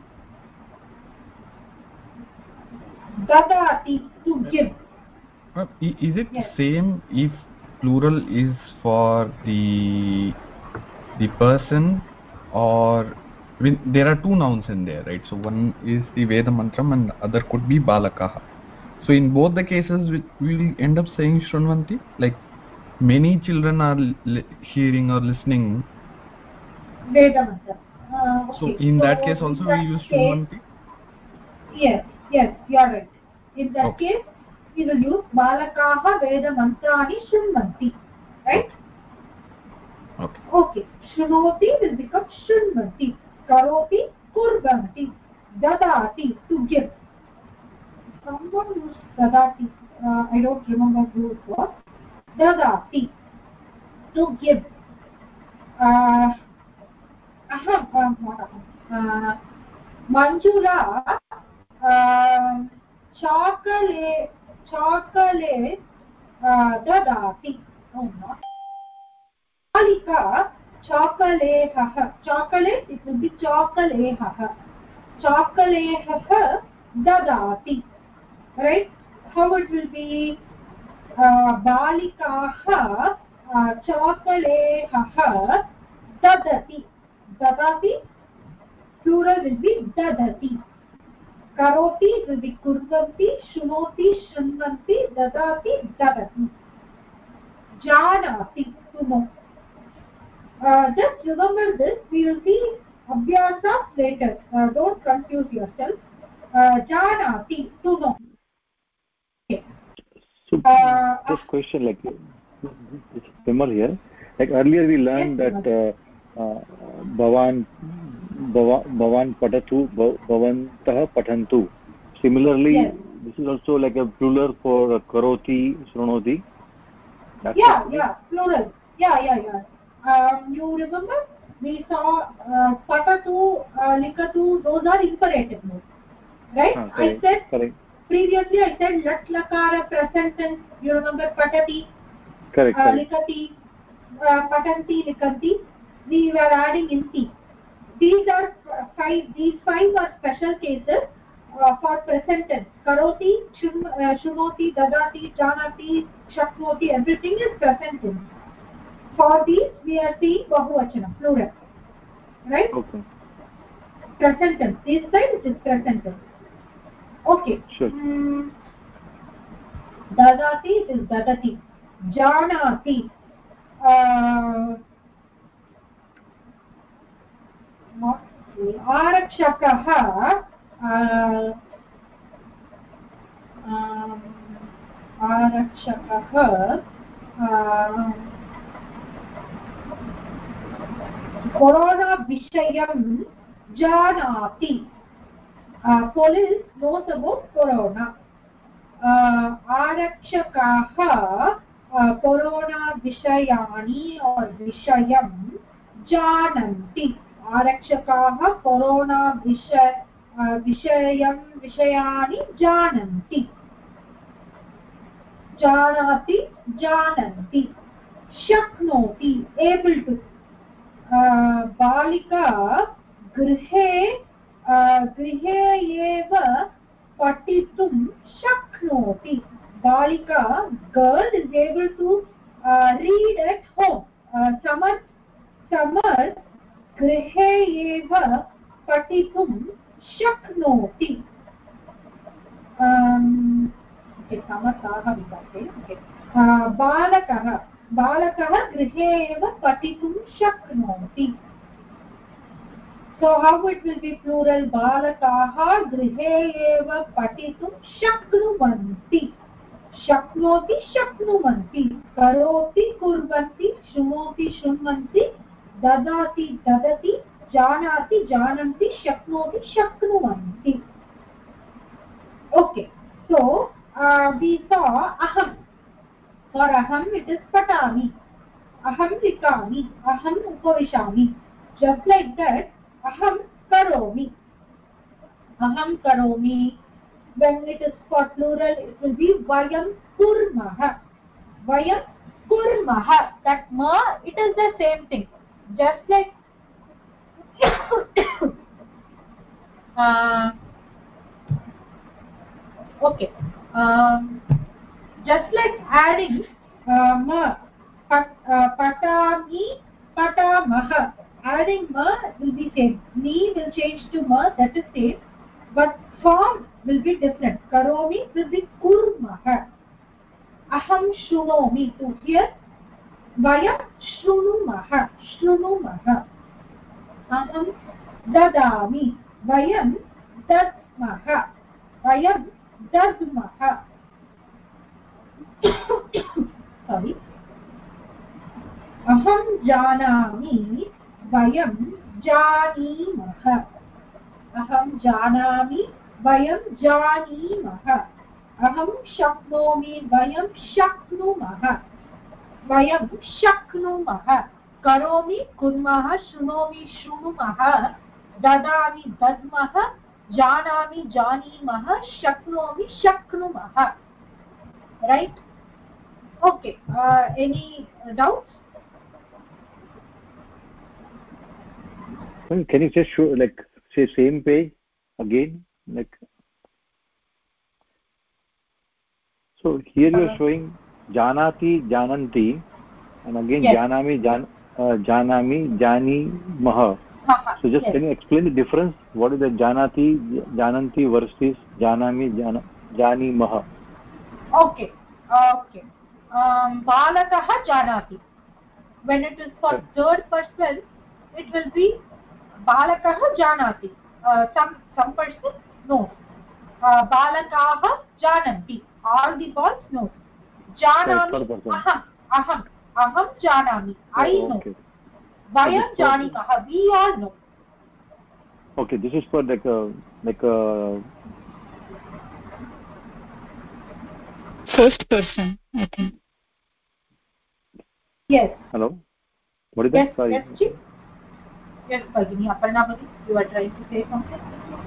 Dadati, to give. Uh, i- is it Yes. same if plural is for the the person, or I mean, there are two nouns in there, right? So one is the Veda mantram and the other could be balakaha. So in both the cases, we will end up saying shrunvanti, like many children are li hearing or listening. Veda mantram. Uh, So okay. in so that case also that we use case, shrunvanti. Yes, yes, you are right. In that Okay. case, we will use balakaha Veda mantrani shrunvanti, right? Okay. Okay. Shrunoti will become shrunvanti. Karoti, kurvanti. Dadati, to give. Someone used dadati. Uh, I don't remember who it was. Dadati, to give. Uh, aham, uh, not aham. Uh, Manjula, uh, chocolate, chocolate, uh, dadati. Oh, not. Balika, chocolate, chocolate, it will be chocolate, chocolate, dadati. Right? How it will be? Uh, Balika, uh, chocolate, dadati. Dadati, plural will be dadati. Karoti will be kurvanti, shunoti, shunvanti, dadati, dadati. Janati, to know. Uh, just remember this, we will see abhyasa later. Uh, don't confuse yourself. Uh, janati, to know. Okay. So, Uh, just question, like, it's Vimal here. Like earlier we learned yes, that uh, uh, Bhavan, Bhavan, Bhavan Patatu, Bhavantah Patantu. Similarly, yes. this is also like a plural for uh, Karoti, Shrunoti. That's Yeah, what yeah, plural. Yeah, yeah, yeah. Um, you remember? We saw uh, patatu, uh, likatu, those are imperative modes. Right? Ah, I correct, said, correct. previously I said lat lakara present tense. You remember patati, Correct, uh, correct. likati, uh, patanti, likanti. We were adding inti. These are five. These five are special cases uh, for present tense. Karoti, shun, uh, shunoti, dadati, janati, shaknoti. Everything is present tense. For these, we are seeing bahuvachana, plural. Right? Okay. Present tense. This side it is present tense. Okay. Sure. Mm. Dadati, it is dadati. Janati. Uh, not Arakshakaha. Uh, um, Arakshakaha. Uh, Corona Vishayam Janati. Uh, police knows about corona. Uh, Arakshakaha uh, corona Vishayani or Vishayam Jananti. Arakshakaha corona Vishay, uh, Vishayam Vishayani Jananti. जानाति जानन्ति शक्नोति able to बालिका गृहे गृहे एव पठितुं शक्नोति बालिका girl is able to uh, read at home uh, summer summer गृहे एव पठितुं शक्नोति समर्थाः विभक्ते बालकः बालकः गृहे एव पठितुं शक्नोति so how it will be plural बालकाः गृहे एव पठितुं शक्नुवन्ति शक्नोति शक्नुवन्ति करोति कुर्वन्ति शृणोति शृण्वन्ति ददाति ददति जानाति जानन्ति शक्नोति शक्नुवन्ति okay so uh, we saw aham for aham it is patami aham likami aham upavishami just like that aham karomi aham karomi when it is for plural it will be vayam kurmah vayam kurmah that ma it is the same thing just like uh, okay um, just like adding uh, ma pat, uh, patami patamah adding ma will be same ni will change to ma that is same but form will be different karomi will be kurmah aham shrunomi to here vayam shrunumah shrunumah aham dadami vayam dadmah vayam dadmah sorry aham janami vayam janimah aham janami vayam janimah aham shaknomi vayam shaknumah vayam shaknumah karomi kurmah shrunomi shrunumah dadami dadmah janami janimah shaknomi shaknumah right okay uh, any doubts can you just show like say same page again like so here you are showing janati jananti and again yes. janami jan uh, janami jani mah so just yes. can you explain the difference what is the janati jananti versus janami jana jani mah okay okay um balakah janati when it is for third person it will be balakah janati uh, some some person knows uh, balakaah jananti all the boys knows janami aham aham aham janami I know okay. vayam janimah we all know okay this is for like a like a first person I think yes hello what is yes, that sorry yes Chief. yes Bhagini Aparna Bhagini you are trying to say something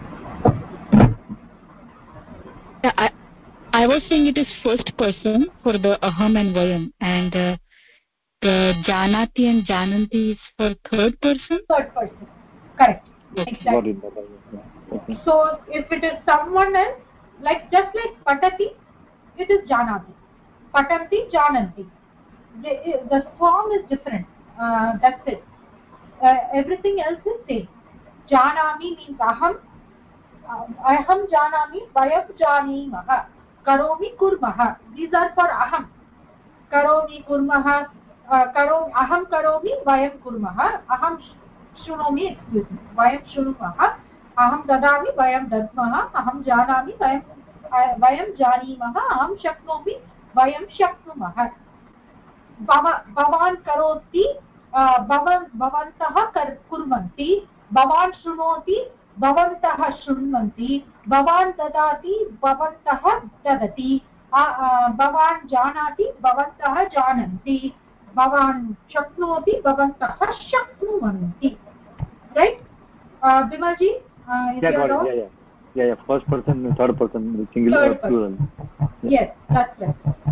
yeah I I was saying it is first person for the aham and vayam and uh, the janati and jananti is for third person third person correct okay. exactly okay. so if it is someone else like just like patati it is janati patanti jananti the, the form is different uh, that's it uh, everything else is same janami means aham uh, aham janami vayam janimah karomi kurmah these are for aham karomi kurmah uh, karomi aham karomi vayam kurmah aham shrunomi excuse me vayam shrunumah aham dadami vayam dadmah aham janami vayam vayam janimah aham shaknomi vayam shaknumah bhavan karoti bhavan bhavantah kurvanti bhavan shrunoti bhavantah shrunvanti bhavan dadati bhavantah dadati bhavan janati bhavantah jananti bhavan shaknoti bhavantah shaknuvanti right uh, Bimal ji uh, is yeah, your yeah, yeah yeah yeah first person third person singular third plural person. yes that's right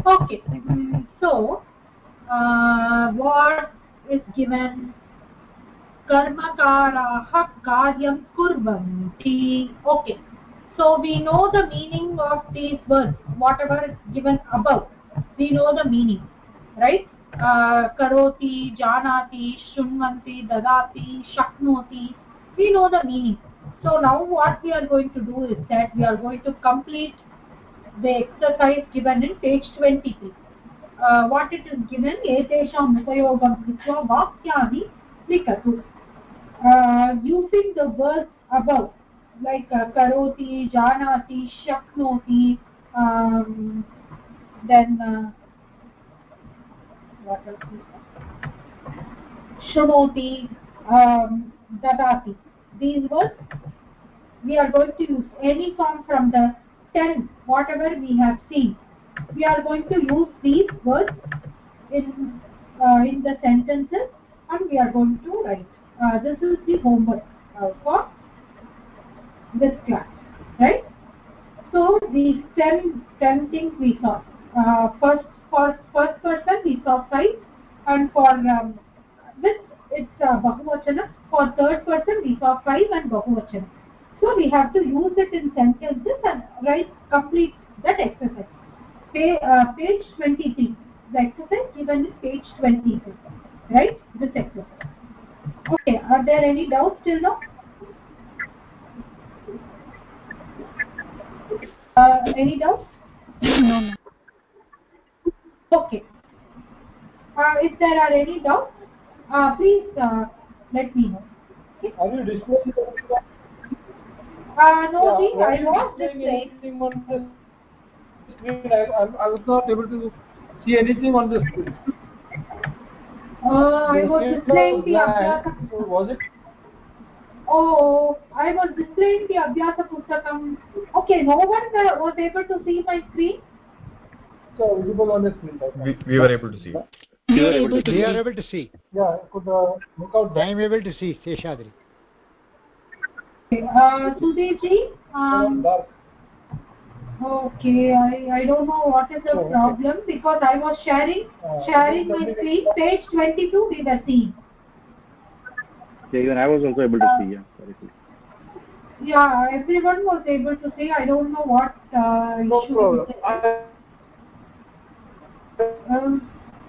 Okay. Mm, so, uh, what is given? Karmakaraha karyam kurvanti. Okay. So we know the meaning of these words. Whatever is given above, we know the meaning, right? Uh, karoti, janati, shunvanti, dadati, shaknoti. We know the meaning. So now what we are going to do is that we are going to complete the exercise given in page twenty-three. Uh, what it is given, etesham upayogam kritva vakyani likatu. Uh, using the words above, like uh, karoti, janati, shaknoti, um, then uh, what else is shrunoti, um, dadati. These words we are going to use any form from the ten, whatever we have seen. We are going to use these words in uh, in the sentences, and we are going to write. Uh, this is the homework uh, for this class, right? So these ten, ten things we saw. Uh, first, for first person we saw five, and for um, this it's uh, Bahuvachana. For third person we saw five and Bahuvachana. So we have to use it in sentences and write, complete that exercise. Page, uh, page twenty-three. The exercise given is page twenty-three, right? This exercise. Okay, are there any doubts till now? Uh, any doubts? No. Okay. Uh, if there are any doubts, uh, please uh, let me know. Okay? Are you displaying? Uh, no, Yeah, see, I was displaying. On the screen, I, I, I was not able to see anything on the screen. Uh, I was displaying the Abhyasa. So was it? Oh, I was displaying the Abhyasa Pustakam. Okay, no one uh, was able to see my screen. So visible on the screen. Right? We, we were able to see. We are able to, we are able to see. Yeah, I could uh, look out. I am able to see, Seshadri. Uh, Sudhirji, um, okay, I, I don't know what is the oh, problem okay. Because I was sharing uh, sharing my screen. Page twenty-two we were seeing. Yeah, even I was also able to see. Yeah, correctly. Yeah, everyone was able to see. I don't know what uh, no issue. Problem. Um,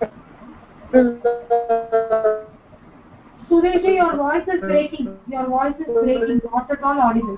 Sudhirji, your voice is breaking. Your voice is breaking. Not at all audible.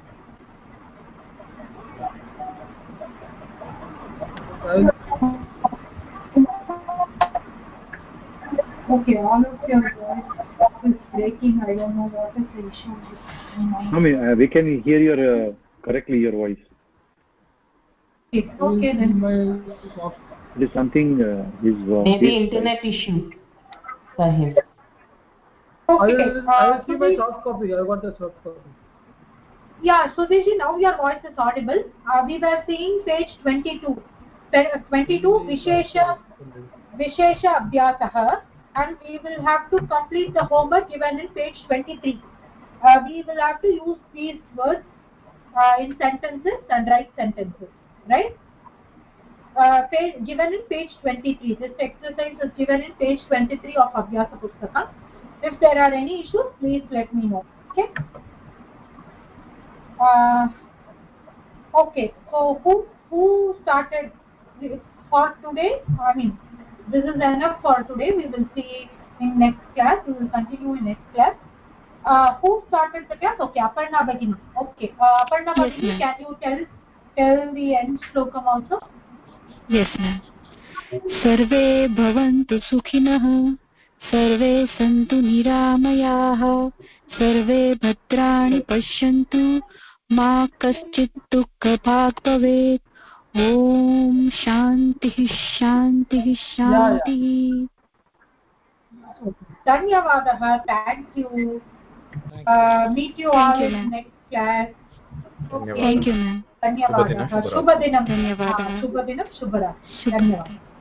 Okay, all of your voice is breaking. I don't know what is the issue. I mean, uh, we can hear your uh, correctly your voice. Okay, okay then. It is something uh, is uh, maybe internet issue for him. Okay, I will, uh, I will see Sudhir, my soft copy. I want a soft copy. Yeah, Sudhirji, now your voice is audible. Uh, we were seeing page twenty-two. twenty-two, Vishesha, Vishesha Abhyasaha, and we will have to complete the homework given in page twenty-three. Uh, we will have to use these words uh, in sentences and write sentences, right? Uh, page, given in page twenty-three. This exercise is given in page twenty-three of Abhyasa Pustakam. If there are any issues, please let me know. Okay. Uh, okay. So who who started for today? I mean, this is enough for today. We will see in next class. We will continue in next class. Uh, who started the class? Okay, Aparna Bhagini. Okay, uh, Aparna Yes, Bhagini, can you tell tell the end slokam also? Yes, ma'am. सर्वे भवन्तु सुखिनः सर्वे सन्तु निरामयाः सर्वे भद्राणि पश्यन्तु मा कश्चित् दुःखभाग् भवेत् ॐ शान्तिः शान्तिः शान्तिः. Dhanyavadaha. Thank you. Uh, meet you all in next class. Thank you, ma'am. Dhanyavadaha. Shubhadinam. Dhanyavadaha. Shubhadinam. Shubhara. Dhanyavadaha.